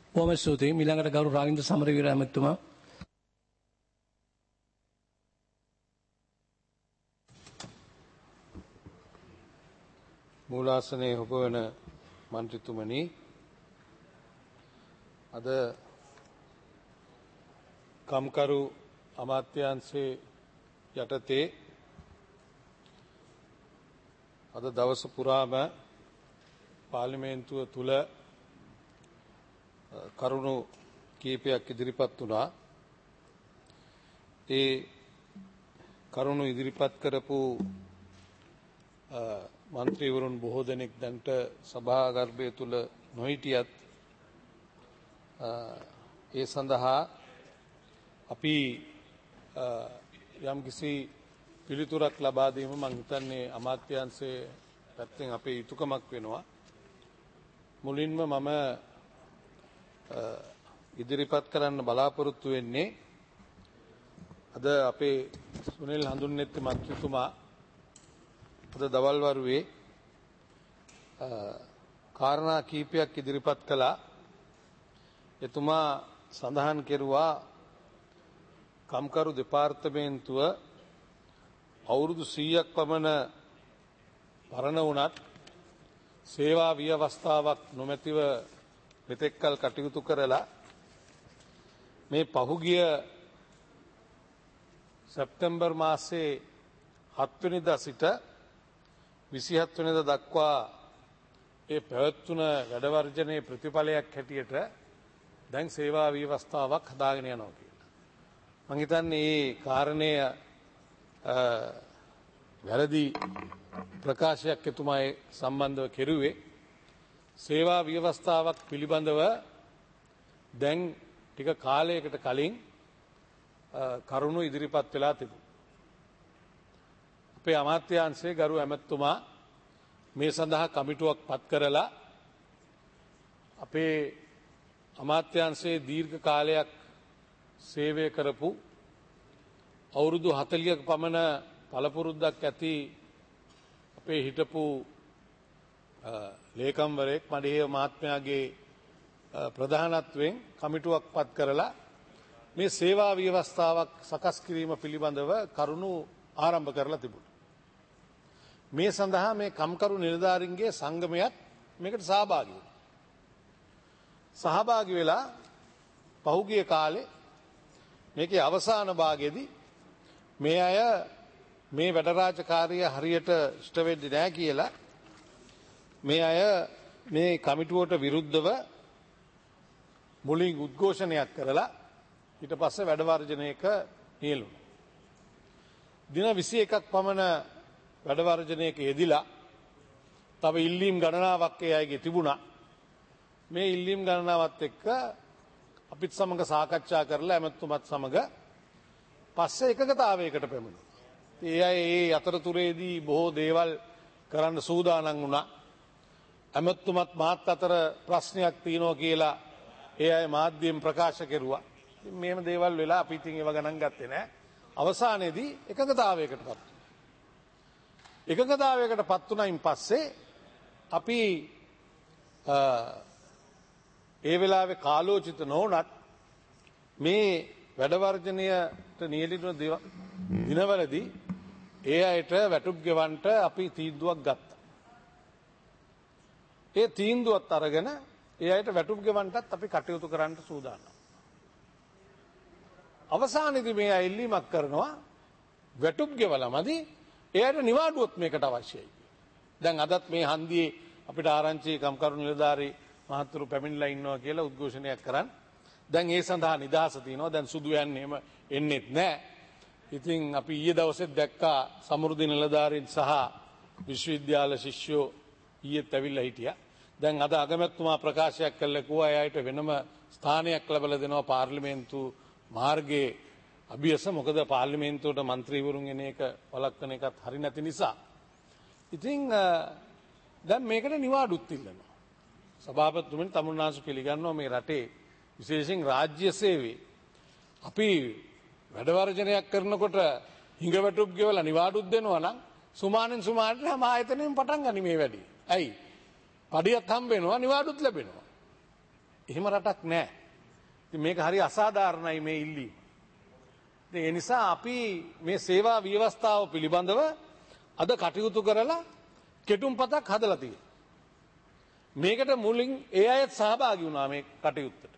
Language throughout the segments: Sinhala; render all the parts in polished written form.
බොහොම ස්තුතියි. ඊළඟට ගෞරව රාගින්ද්‍ර සමරවීර ඇමතුමා. මූලාසනයේ උපවන මන්ත්‍රීතුමනි, අද කම්කරු අමාත්‍යාංශයේ යටතේ අද දවස පුරාම පාර්ලිමේන්තුව තුල කරුණු කීපයක් ඉදිරිපත් වුණා. ඒ කරුණු ඉදිරිපත් කරපු මන්ත්‍රීවරුන් බොහෝ දෙනෙක් දැන්ට සභාගර්භය තුල නොහිටියත් ඒ සඳහා අපි යම්කිසි පිළිතුරක් ලබා දීම මම හිතන්නේ අමාත්‍යාංශයේ පැත්තෙන් අපේ යුතුයකමක් වෙනවා. මුලින්ම මම ඉදිරිපත් කරන්න බලාපොරොත්තු වෙන්නේ අද අපේ සුනිල් හඳුන්නෙත්ති මන්ත්‍රීතුමා අද දවල් වරුවේ කාරණා කීපයක් ඉදිරිපත් කළා. එතුමා සඳහන් කෙරුවා කම්කරු දෙපාර්තමේන්තුව අවුරුදු 100ක් පමණ පරණ වුණත් සේවා ව්‍යවස්ථාවක් නොමැතිව මෙතෙක්කල් කටයුතු කරලා මේ පහුගිය සැප්තැම්බර් මාසයේ 7 වෙනිදා සිට 27 වෙනිදා දක්වා ඒ පැවැත්වුණ වැඩවර්ජනයේ ප්‍රතිඵලයක් හැටියට දැන් සේවා ව්‍යවස්ථාවක් හදාගෙන යනවා කියලා. මම හිතන්නේ මේ කාරණය වැරදි ප්‍රකාශයක් එතුමා සම්බන්ධව කෙරුවේ. සේවා ව්‍යවස්ථාවක් පිළිබඳව දැන් ටික කාලයකට කලින් කරුණු ඉදිරිපත් වෙලා තිබුණා. අපේ අමාත්‍යාංශයේ ගරු ඇමතුමා මේ සඳහා කමිටුවක් පත් කරලා අපේ අමාත්‍යාංශයේ දීර්ඝ කාලයක් සේවය කරපු අවුරුදු 40ක පමණ පළපුරුද්දක් ඇති අපේ හිටපු ලේකම්වරයෙක් මඩිහේ මහත්මයාගේ ප්‍රධානත්වයෙන් කමිටුවක් පත් කරලා මේ සේවා ව්‍යවස්ථාවක් සකස් කිරීම පිළිබඳව කරුණු ආරම්භ කරලා තිබුණා. මේ සඳහා මේ කම්කරු නිලධාරීන්ගේ සංගමයක් මේකට සහභාගී වුණා. සහභාගී වෙලා පහුගිය කාලේ මේකේ අවසාන භාගයේදී මේ අය මේ වැඩ රාජකාරිය හරියට ඉෂ්ට වෙන්නේ නැහැ කියලා මේ අය මේ කමිටුවට විරුද්ධව මුලින් උද්ඝෝෂණයක් කරලා ඊට පස්සේ වැඩ වර්ජනයක නියැලුණා. දින 21ක් පමණ වැඩ වර්ජනයක යෙදිලා තව ඉල්ලීම් ගණනාවක් ඒ අයගේ තිබුණා. මේ ඉල්ලීම් ගණනාවත් එක්ක අපිත් සමග සාකච්ඡා කරලා ඇමතුමත් සමග පස්සේ එකගතාවයකට පැමිණුණා. ඒ අය ඒ අතරතුරේදී බොහෝ දේවල් කරන්න සූදානම් වුණා. ඇමතුමත් මාත් අතර ප්‍රශ්නයක් තියෙනවා කියලා ඒ අය මාධ්‍යයෙන් ප්‍රකාශ කෙරුවා. මේම දේවල් වෙලා අපි ඉතින් ඒව ගණන් ගත්තේ නැහැ. අවසානයේදී එකගතාවයකට පත් වුණා. එකගතාවයකට පත් වුණයින් පස්සේ අපි ඒ වෙලාවේ කාලෝචිත නොවුනත් මේ වැඩවර්ජනයට නියැලෙන දිනවලදී ඒ අයට වැටුප් ගෙවන්නට අපි තීන්දුවක් ගත්තා. ඒ තීන්දුවත් අරගෙන ඒ අයට වැටුප් ගෙවන්නටත් අපි කටයුතු කරන්න සූදානම්. අවසානයේදී මේ අය ඉල්ලීමක් කරනවා වැටුප් ගෙවලමදි ඒ අයට නිවාඩුවත් මේකට අවශ්‍යයි. දැන් අදත් මේ හන්දියේ අපිට ආරංචි කම්කරු නිලධාරී මහත්තුරු පැමිණලා ඉන්නවා කියලා උද්ඝෝෂණයක් කරන්. දැන් ඒ සඳහා නිදහස තියෙනවා. දැන් සුදු යන්නේ එහෙම එන්නේත් නැහැ. ඉතින් අපි ඊයේ දවසෙත් දැක්කා සමෘද්ධි නිලධාරීන් සහ විශ්වවිද්‍යාල ශිෂ්‍යෝ ඊයේත් ඇවිල්ලා හිටියා. දැන් අද අගමැතිතුමා ප්‍රකාශයක් කළා කිව්වා එයාට වෙනම ස්ථානයක් ලැබලා දෙනවා පාර්ලිමේන්තු මාර්ගයේ අභියස. මොකද පාර්ලිමේන්තුවට മന്ത്രിවරුන් එන එක වළක්වන එකත් හරි නැති නිසා. ඉතින් දැන් මේකට නිවාඩුත් ඉල්ලනවා. සභාපතිතුමනි තමුන්නාංශ පිළිගන්නවා මේ රටේ විශේෂයෙන් රාජ්‍ය සේවයේ අපි වැඩවර්ජනයක් කරනකොට හිඟවැටුප් ගෙවලා නිවාඩුත් දෙනවා නම් සුමානෙන් සුමානට හැම ආයතනෙම පටන් ගනි මේ වැඩේ. ඇයි? පඩියත් හම්බ වෙනවා නිවාඩුත් ලැබෙනවා. එහෙම රටක් නැහැ. ඉතින් මේක හරි අසාධාරණයි මේ ඉල්ලීම. ඉතින් ඒ නිසා අපි මේ සේවා ව්‍යවස්ථාව පිළිබඳව අද කටයුතු කරලා කෙටුම්පතක් හදලා තියෙනවා. මේකට මුලින් ඒ අයත් සහභාගී වුණා මේ කටයුත්තට.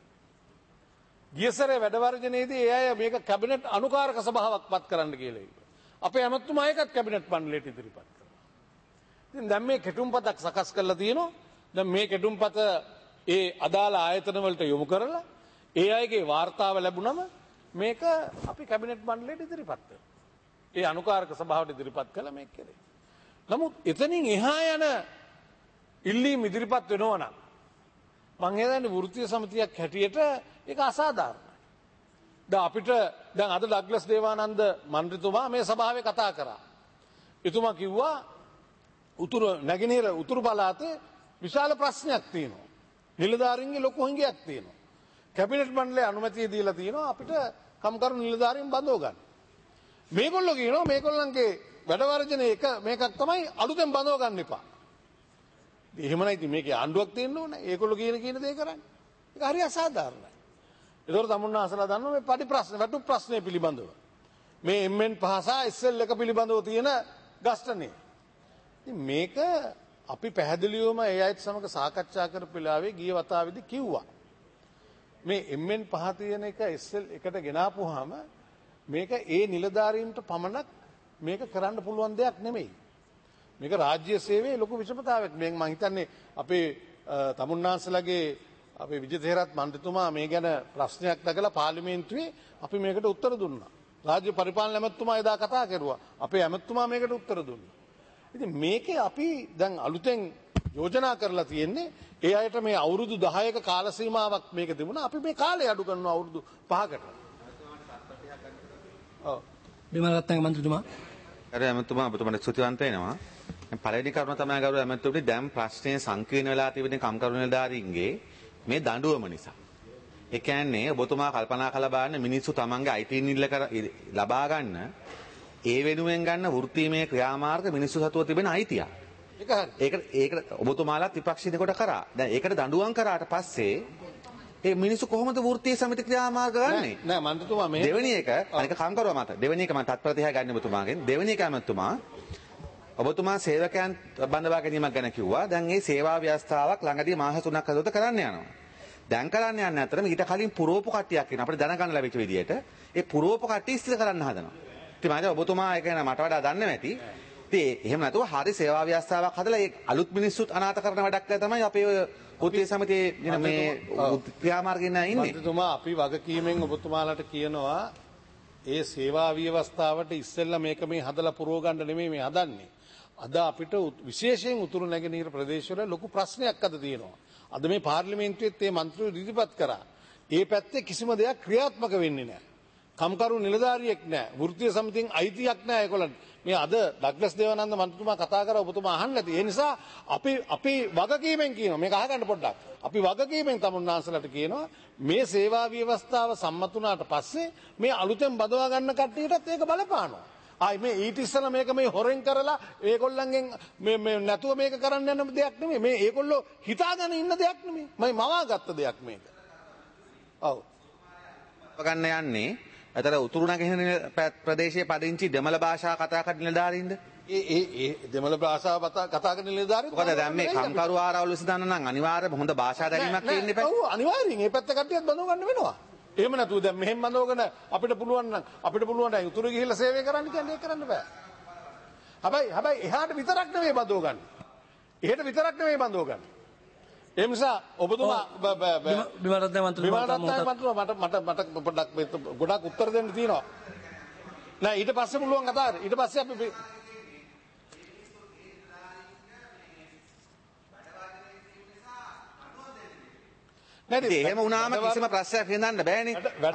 ගියසරේ වැඩ වර්ජනයේදී ඒ අය මේක කැබිනට් අනුකාරක සභාවක් පත් කරන්න කියලා ඉල්ලුවා. අපේ ඇමතුමා ඒකත් කැබිනට් මණ්ඩලයට ඉදිරිපත් කළා. ඉතින් දැන් මේ කෙටුම්පතක් සකස් කරලා තියෙනවා. දැන් මේ කෙටුම්පත ඒ අදාළ ආයතන වලට යොමු කරලා ඒ අයගේ වාර්තාව ලැබුණම මේක අපි කැබිනට් මණ්ඩලයට ඉදිරිපත් කරනවා. ඒ අනුකාරක සභාවට ඉදිරිපත් කළා මේක කෙරේ. නමුත් එතනින් එහා යන ඉල්ලීම් ඉදිරිපත් වෙනවා නම් මං හිතන්නේ වෘත්තීය සමිතියක් හැටියට ඒක අසාධාරණයි. දැන් අපිට දැන් අද ඩග්ලස් දේවානන්ද මන්ත්‍රීතුමා මේ සභාවේ කතා කරා. එතුමා කිව්වා නැගෙනහිර උතුරු පළාතේ විශාල ප්‍රශ්නයක් තියෙනවා. නිලධාරීන්ගේ ලොකු හංගයක් තියෙනවා. කැබිනට් මණ්ඩලයේ අනුමැතිය දීලා තියෙනවා අපිට කම්කරු නිලධාරීන් බඳව ගන්න. මේගොල්ලෝ කියනවා මේගොල්ලන්ගේ වැඩ වර්ජන එක මේකක් තමයි අලුතෙන් බඳව ගන්න එපා. එහෙමයි ඉතින් මේකේ ආණ්ඩුවක් තියෙන්න ඕනේ. ඒගොල්ලෝ කියන දේ කරන්නේ. ඒක හරි අසාධාරණයි. ඒතකොට තමුන්නාසලා දන්නවා මේ පඩි ප්‍රශ්න, වැටු ප්‍රශ්නේ පිළිබඳව. මේ MN පහසා SL එක පිළිබඳව තියෙන ගස්ඨනේ. ඉතින් මේක අපි පැහැදිලිවම ඒ අයත් සමග සාකච්ඡා කරපු වෙලාවේ ගිය වතාවේදී කිව්වා. මේ MN පහ තියෙන එක SL එකට ගෙනාපුවාම මේක ඒ නිලධාරීන්ට පමණක් මේක කරන්න පුළුවන් දෙයක් නෙමෙයි. මේක රාජ්‍ය සේවයේ ලොකු විෂමතාවයක්. මේ මම හිතන්නේ අපේ තමුන්නාන්සලගේ අපේ විජේතේරත් මන්ත්‍රීතුමා මේ ගැන ප්‍රශ්නයක් නගලා පාර්ලිමේන්තුවේ අපි මේකට උත්තර දුන්නා. රාජ්‍ය පරිපාලන ඇමතුමා එදා කතා කරුවා. අපේ ඇමතුමා මේකට උත්තර දුන්නා. ඉතින් මේකේ අපි දැන් අලුතෙන් යෝජනා කරලා තියෙන්නේ ඒ අයට මේ අවුරුදු 10ක කාල සීමාවක් මේක තිබුණා. අපි මේ කාලය අඩු කරනවා අවුරුදු 5කට. ඔව්. බිමරත්න මන්ත්‍රීතුමා. අර ඇමතුමා ඔබතුමාට ස්තුතිවන්ත වෙනවා. පළවෙනි කරුණ තමයි ගෞරව ඇමතුමනි දැන් ප්‍රශ්නය සංකීර්ණ වෙලා තිබෙන කම්කරු නිලධාරීන්ගේ මේ දඬුවම නිසා. ඒ කියන්නේ ඔබතුමා කල්පනා කරලා බලන්න මිනිස්සු තමන්ගේ අයිතීන් ලබා ගන්න ඒ වෙනුවෙන් ගන්න වෘත්තීමය ක්‍රියාමාර්ග මිනිස්සු සතුව තිබෙන අයිතිය. ඒක ඔබතුමාලාත් විපක්ෂික කොට කරා. දැන් ඒකට දඬුවම් කරාට පස්සේ ඒ මිනිස්සු කොහොමද වෘත්තීය සමිති ක්‍රියාමාර්ග ගන්නෙ? නෑ මන්ත්‍රීතුමා මේ දෙවෙනි එක අනික කම්කරුවා මත දෙවෙනි එක මම තත්පරතිහා ගන්න ඔබතුමාගෙන් දෙවෙනි එක ඇමතුමා ඔබතුමා සේවකයන් බඳවා ගැනීමක් ගැන කිව්වා. දැන් මේ සේවා ව්‍යවස්ථාවක් ළඟදී මාස 3ක් ඇතුළත කරන්න යනවා. දැන් කරන්න යන්නේ අතරම ඊට කලින් පුරෝපු කට්ටියක් ඉන්නවා. අපිට දැනගන්න ලැබිච්ච විදිහට ඒ පුරෝපු කට්ටිය ඉස්තිර කරන්න හදනවා. ඉතින් මම ඔබතුමා ඒක ගැන මට වඩා දන්නේ නැති. ඉතින් එහෙම නැතුව හරි සේවා ව්‍යවස්ථාවක් හදලා ඒ අලුත් මිනිස්සුත් අනාථ කරන වැඩක් තමයි අපේ වෘත්තීය සමිතියේ මේ ක්‍රියාමාර්ගෙන් ඉන්නේ. මන්ත්‍රීතුමා අපි වගකීමෙන් ඔබතුමාලට කියනවා ඒ සේවා ව්‍යවස්ථාවට ඉස්සෙල්ලා මේක මේ හදලා පුරව ගන්න නෙමෙයි මේ හදන්නේ. අද අපිට විශේෂයෙන් උතුරු නැගෙනහිර ප්‍රදේශවල ලොකු ප්‍රශ්නයක් අද තියෙනවා. අද මේ පාර්ලිමේන්තුවේත් මේ මන්ත්‍රීවරු ඉදිරිපත් කරා. ඒ පැත්තේ කිසිම දෙයක් ක්‍රියාත්මක වෙන්නේ නැහැ. කම්කරු නිලධාරියෙක් නැහැ. වෘත්තීය සමිතියෙන් අයිතියක් නැහැ ඒගොල්ලන්ට. මේ අද ඩග්ලස් දේවානන්ද මන්ත්‍රීතුමා කතා කරා ඔබතුමා අහන්න නැති. ඒ නිසා අපි වගකීමෙන් කියනවා මේක අහගන්න පොඩ්ඩක්. අපි වගකීමෙන් තමුන්නාන්සලට කියනවා මේ සේවා ව්‍යවස්ථාව සම්මත වුණාට පස්සේ මේ අලුතෙන් බදවා ගන්න කට්ටියටත් ඒක බලපානවා. ආයි මේ ඊට ඉස්සෙල්ලා මේක මේ හොරෙන් කරලා ඒගොල්ලන්ගෙන් මේ නැතුව මේක කරන්න යන දෙයක් නෙමෙයි. මේ ඒගොල්ලෝ හිතාගෙන ඉන්න දෙයක් නෙමෙයි. මම මවාගත්ත දෙයක් මේක. ඔව්. ගන්න යන්නේ අතර උතුරු නැගෙනහිර ප්‍රදේශයේ පදිංචි දෙමළ භාෂා කතා කරන නිලධාරීන්ද? ඒ දෙමළ භාෂාව කතා කරන නිලධාරීන් මොකද දැන් මේ කම්කරු ආරවල විසඳන්න නම් අනිවාර්යයෙන්ම හොඳ භාෂා දැනීමක් තියෙන්න එපා. ඔව් අනිවාර්යෙන්. මේ පැත්ත කට්ටියත් බඳව ගන්න වෙනවා. එහෙම නැතුව දැන් මෙහෙම බඳවගෙන අපිට පුළුවන් නම් උතුරු ගිහිල්ලා සේවය කරන්න කියන්නේ ඒක කරන්න බෑ. හැබැයි එහාට විතරක් නෙමෙයි බඳව ගන්න. එහෙට විතරක් නෙමෙයි බඳව ගන්න. ඒ නිසා ඔබතුමා බිමරත්න මන්ත්‍රීතුමා මට පොඩ්ඩක් ගොඩක් උත්තර දෙන්න තියෙනවා. නෑ ඊට පස්සේ පුළුවන් කතා කරන්න. ඊට පස්සේ අපි එහෙම වුණාම කිසිම ප්‍රශ්නයක් විසඳන්න බෑනේ.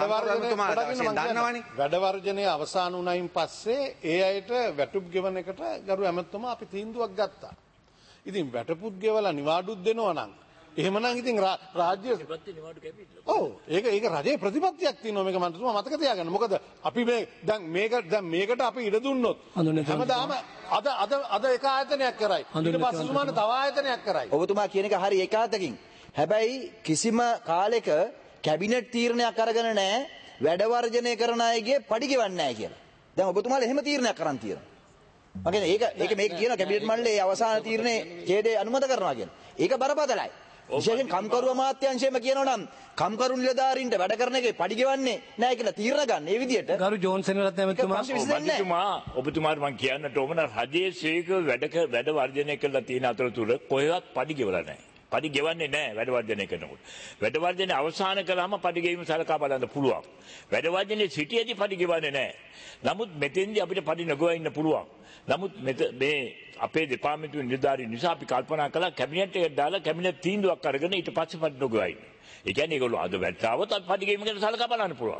වැඩ වර්ජනය අවසන් වුණයින් පස්සේ ඒ අයට වැටුප් ගෙවන එකට ගරු ඇමතුමා අපි තීන්දුවක් ගත්තා. ඉතින් වැටුප් ගෙවලා නිවාඩුත් දෙනවා නම් එහෙමනම් ඉතින් රාජ්‍ය ඔව් ඒක රජයේ ප්‍රතිපත්තියක් තියෙනවා මේක මන්ත්‍රීතුමා මතක තියාගන්න. මොකද අපි මේ දැන් මේකට අපි ඉඩ දුන්නොත් හැමදාම අද එක ආයතනයක් කරයි. ඊට පස්සේ සුමාන තව ආයතනයක් කරයි. ඔබතුමා කියන එක හරි ඒකාතකින් හැබැයි කිසිම කාලෙක කැබිනට් තීරණයක් අරගෙන නැහැ වැඩ වර්ජනය කරන අයගේ පඩි ගෙවන්නේ නැහැ කියලා. දැන් ඔබතුමාලා එහෙම තීරණයක් කරන් තියෙනවා. මම කියන්නේ ඒක මේක කියන කැබිනට් මණ්ඩලයේ අවසාන තීරණේ ඡේදය අනුමත කරනවා කියන. ඒක බරපතලයි. විශේෂයෙන් කම්කරු අමාත්‍යාංශයම කියනවා නම් කම්කරු නිලධාරීන්ට වැඩ කරන එකේ පඩි ගෙවන්නේ නැහැ කියලා තීරණ ගන්න. ඒ විදිහට ගරු ජෝන්සන් මන්ත්‍රීතුමා ඔබතුමාට මම කියන්නට ඕන රජයේ ශීඝ්‍ර වැඩ වර්ජනය කළා තියෙන අතරතුර කොහෙවත් පඩි ගෙවලා නැහැ. පඩි ගෙවන්නේ නැහැ වැඩ වර්ජනය කරනකොට. වැඩ වර්ජනය අවසන් කළාම පඩි ගෙවීම සලකා බලන්න පුළුවන්. වැඩ වර්ජනයේ සිටියේදී පඩි ගෙවන්නේ නැහැ. නමුත් මෙතෙන්දී අපිට පඩි නොගව ඉන්න පුළුවන්. නමුත් මේ අපේ දෙපාර්තමේන්තු නිලධාරීන් නිසා අපි කල්පනා කළා කැබිනට් එකට දාලා කැබිනට් තීන්දුවක් අරගෙන ඊට පස්සේ පඩි නොගව ඉන්න. ඒ කියන්නේ ඒගොල්ලෝ අද වැට්ටාවොත් අපි පඩි ගෙවීම ගැන සලකා බලන්න පුළුවන්.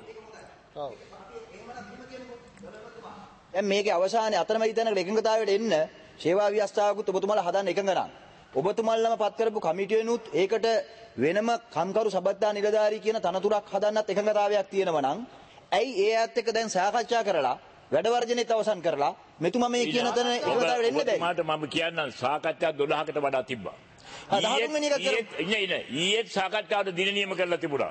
දැන් මේකේ අවසානයේ අතරමැදි තැනකට එකඟතාවයට එන්න සේවා ව්‍යවස්ථාවකුත් ඔබතුමාලා හදන්න එකඟ නම් ඔබතුමාලම පත් කරපු කමිටුවෙනුත් ඒකට වෙනම කම්කරු සබත්තා නිලධාරී කියන තනතුරක් හදන්නත් එකඟතාවයක් තියෙනවා නම් ඇයි ඒ ඇත්ත එක්ක දැන් සාකච්ඡා කරලා වැඩ වර්ජනෙත් අවසන් කරලා මෙතුමා මේ කියන තැන එකඟතාවයට එන්න බැහැ. ඔබතුමාට මම කියන්නම් සාකච්ඡා 12කට වඩා තිබ්බා. ඊයේ සාකච්ඡාවට දින නියම කරලා තිබුණා.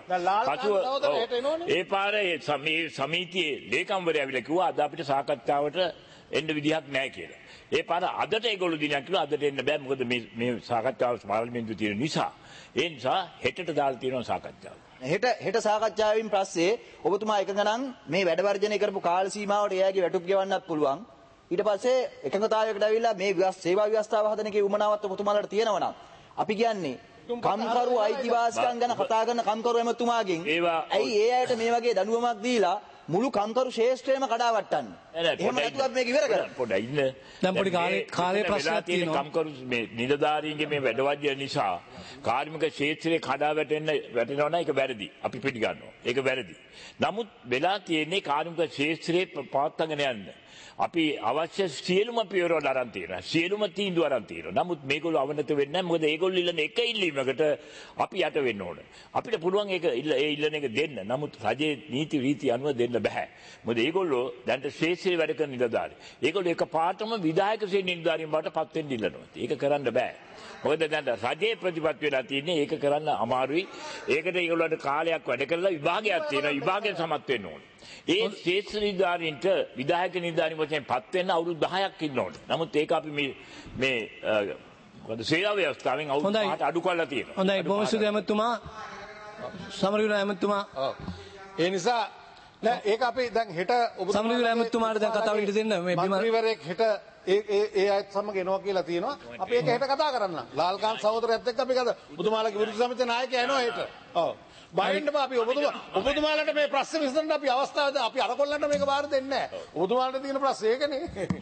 ඒ පාරේ සමිතියේ ලේකම්වරයා ඇවිල්ලා කිව්වා අද අපිට සාකච්ඡාවට එන්න විදිහක් නැහැ කියලා. ඒ පාර අදට ඒගොල්ලෝ දිනයක් කිව්වා අදට එන්න බෑ මොකද මේ සාකච්ඡාව පාර්ලිමේන්තුවේ තියෙන නිසා. ඒ නිසා හෙටට දාලා තියෙනවා සාකච්ඡාව. හෙට සාකච්ඡාවෙන් පස්සේ ඔබතුමා එකඟ නම් මේ වැඩ වර්ජනය කරපු කාල සීමාවට එයාගේ වැටුප් ගෙවන්නත් පුළුවන්. ඊට පස්සේ එකඟතාවයකට ඇවිල්ලා මේ සේවා ව්‍යවස්ථාව හදන එකේ උමනාවක් ඔබතුමාලට තියෙනවා නම් අපි කියන්නේ කම්කරු අයිතිවාසිකම් ගැන කතා කරන කම්කරු එමතුමාගෙන් ඇයි ඒ අයට මේ වගේ දඬුවමක් දීලා මුළු කම්කරු ශේෂ්ත්‍රයම කඩාවට්ටන්න. එහෙම නැතුව අපි මේක ඉවර කරමු. පොඩ්ඩක් ඉන්න. දැන් පොඩි කාලේ ප්‍රශ්නයක් තියෙනවා. කම්කරු මේ නිලධාරීන්ගේ මේ වැඩවර්ජන නිසා කාර්මික ශේත්‍රයේ වැටෙනවා නම් ඒක වැරදි. අපි පිළිගන්නවා. ඒක වැරදි. නමුත් වෙලා තියෙන්නේ කාර්මික ශේත්‍රයේ පවත්වාගෙන යන්න. අපි අවශ්‍ය සියලුම පියවරවල අරන් තියෙනවා. සියලුම තීන්දුව අරන් තියෙනවා. නමුත් මේගොල්ලෝ අවනත වෙන්නේ නැහැ. මොකද ඒගොල්ලෝ ඉල්ලන එක ඉල්ලීමකට අපි යට වෙන්න ඕන. අපිට පුළුවන් ඒක ඉල්ලන එක දෙන්න. නමුත් රජයේ නීති රීති අනුව දෙන්න බෑ. මොකද ඒගොල්ලෝ දැන්ට ශේෂ්ත්‍රයේ වැඩ කරන නිලධාරී. ඒගොල්ලෝ එකපාරටම විධායක ශ්‍රේණි නිලධාරීන් බවට පත් වෙන්න ඉල්ලනවා. ඒක කරන්න බෑ. මොකද දැන් රජයේ ප්‍රතිපත්ති වෙලා තියෙන්නේ ඒක කරන්න අමාරුයි. ඒකට ඒගොල්ලන්ට කාලයක් වැඩ කරලා විභාගයක් තියෙනවා. විභාගයෙන් සමත් වෙන්න ඕනේ. ඒ ශේෂ්ත්‍ර නිලධාරීන්ට විධායක නිලධාරීන් වශයෙන් පත් වෙන්න අවුරුදු 10ක් ඉන්න ඕනේ. නමුත් ඒක අපි මේ මොකද සේවා ව්‍යවස්ථාවෙන් අවුරුදු 5ට අඩු කරලා තියෙනවා. හොඳයි බොහොම ස්තුතියි ඇමතුමා. සමරවීර ඇමතුමා. ඒ නිසා නෑ ඒක අපි දැන් හෙට සමරවීර ඇමතුමාට දැන් කතාව ඉදිරි දෙන්න මේ මන්ත්‍රීවරයෙක් හෙට ඒ අයත් සමග එනවා කියලා තියෙනවා. අපි ඒක හෙට කතා කරන්න. ලාල්කාන්ත් සහෝදරයත් එක්ක අපි කතා. ඔබතුමාලගේ විරුද්ධ සමිතියේ නායකයා එනවා හෙට. ඔව්. බයින්න බා අපි ඔබතුමාලට මේ ප්‍රශ්න විසඳන්න අපි අවස්ථාව අපි අරකොල්ලන්ට මේක බාර දෙන්නේ නැහැ. ඔබතුමාලට තියෙන ප්‍රශ්න ඒකනේ.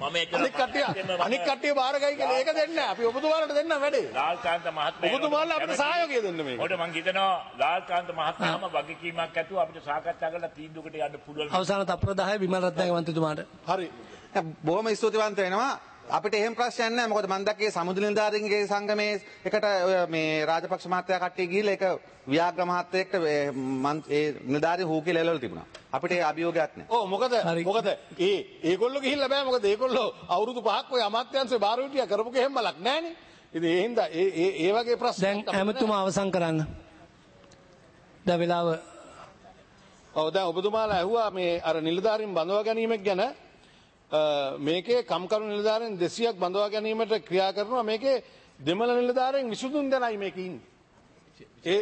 අනික් කට්ටිය බාර ගයි කියලා ඒක දෙන්නේ නැහැ. අපි ඔබතුමාලට දෙන්න වැඩේ. ලාල්කාන්ත මහත්මයා ඔබතුමාලා අපිට සහයෝගය දෙන්න මේක. ඔකට මම හිතනවා ලාල්කාන්ත මහත්මයාම වගකීමක් ඇතුව අපිට සාකච්ඡා කරලා තීන්දුවකට යන්න පුළුවන්. අවසාන තප්පර 10 විමල් රත්නායක මන්ත්‍රීතුමාට. හරි. බොහොම ස්තුතිවන්ත වෙනවා. අපිට එහෙම ප්‍රශ්නයක් නැහැ. මොකද මම දැක්කේ සමුද්‍ර නිලධාරීන්ගේ සංගමේ එකට මේ රාජපක්ෂ මහත්තයා කට්ටිය ගිහිල්ලා ඒක ව්‍යාග්‍ර මහත්තයෙක්ට ඒ නිලධාරීන් හූ කියලා එළවලා තිබුණා. අපිට ඒ අභියෝගයක් නැහැ. ඔව් මොකද ඒගොල්ලෝ ගිහිල්ලා බෑ. මොකද ඒගොල්ලෝ අවුරුදු 5ක් ඔය අමාත්‍යාංශේ බාර හිටියා කරපු කෙහෙම බලක් නැහනේ. ඉතින් ඒ හින්දා ඒ වගේ ප්‍රශ්න දැන් ඇමතුමා අවසන් කරන්න. දැන් වෙලාව ඔව් දැන් ඔබතුමාලා ඇහුවා මේ අර නිලධාරීන් බඳවා ගැනීමක් ගැන මේකේ කම්කරු නිලධාරීන් 200ක් බඳවා ගැනීමට ක්‍රියා කරනවා. මේකේ දෙමළ නිලධාරීන් 23 දෙනයි මේකේ ඉන්නේ. ඒ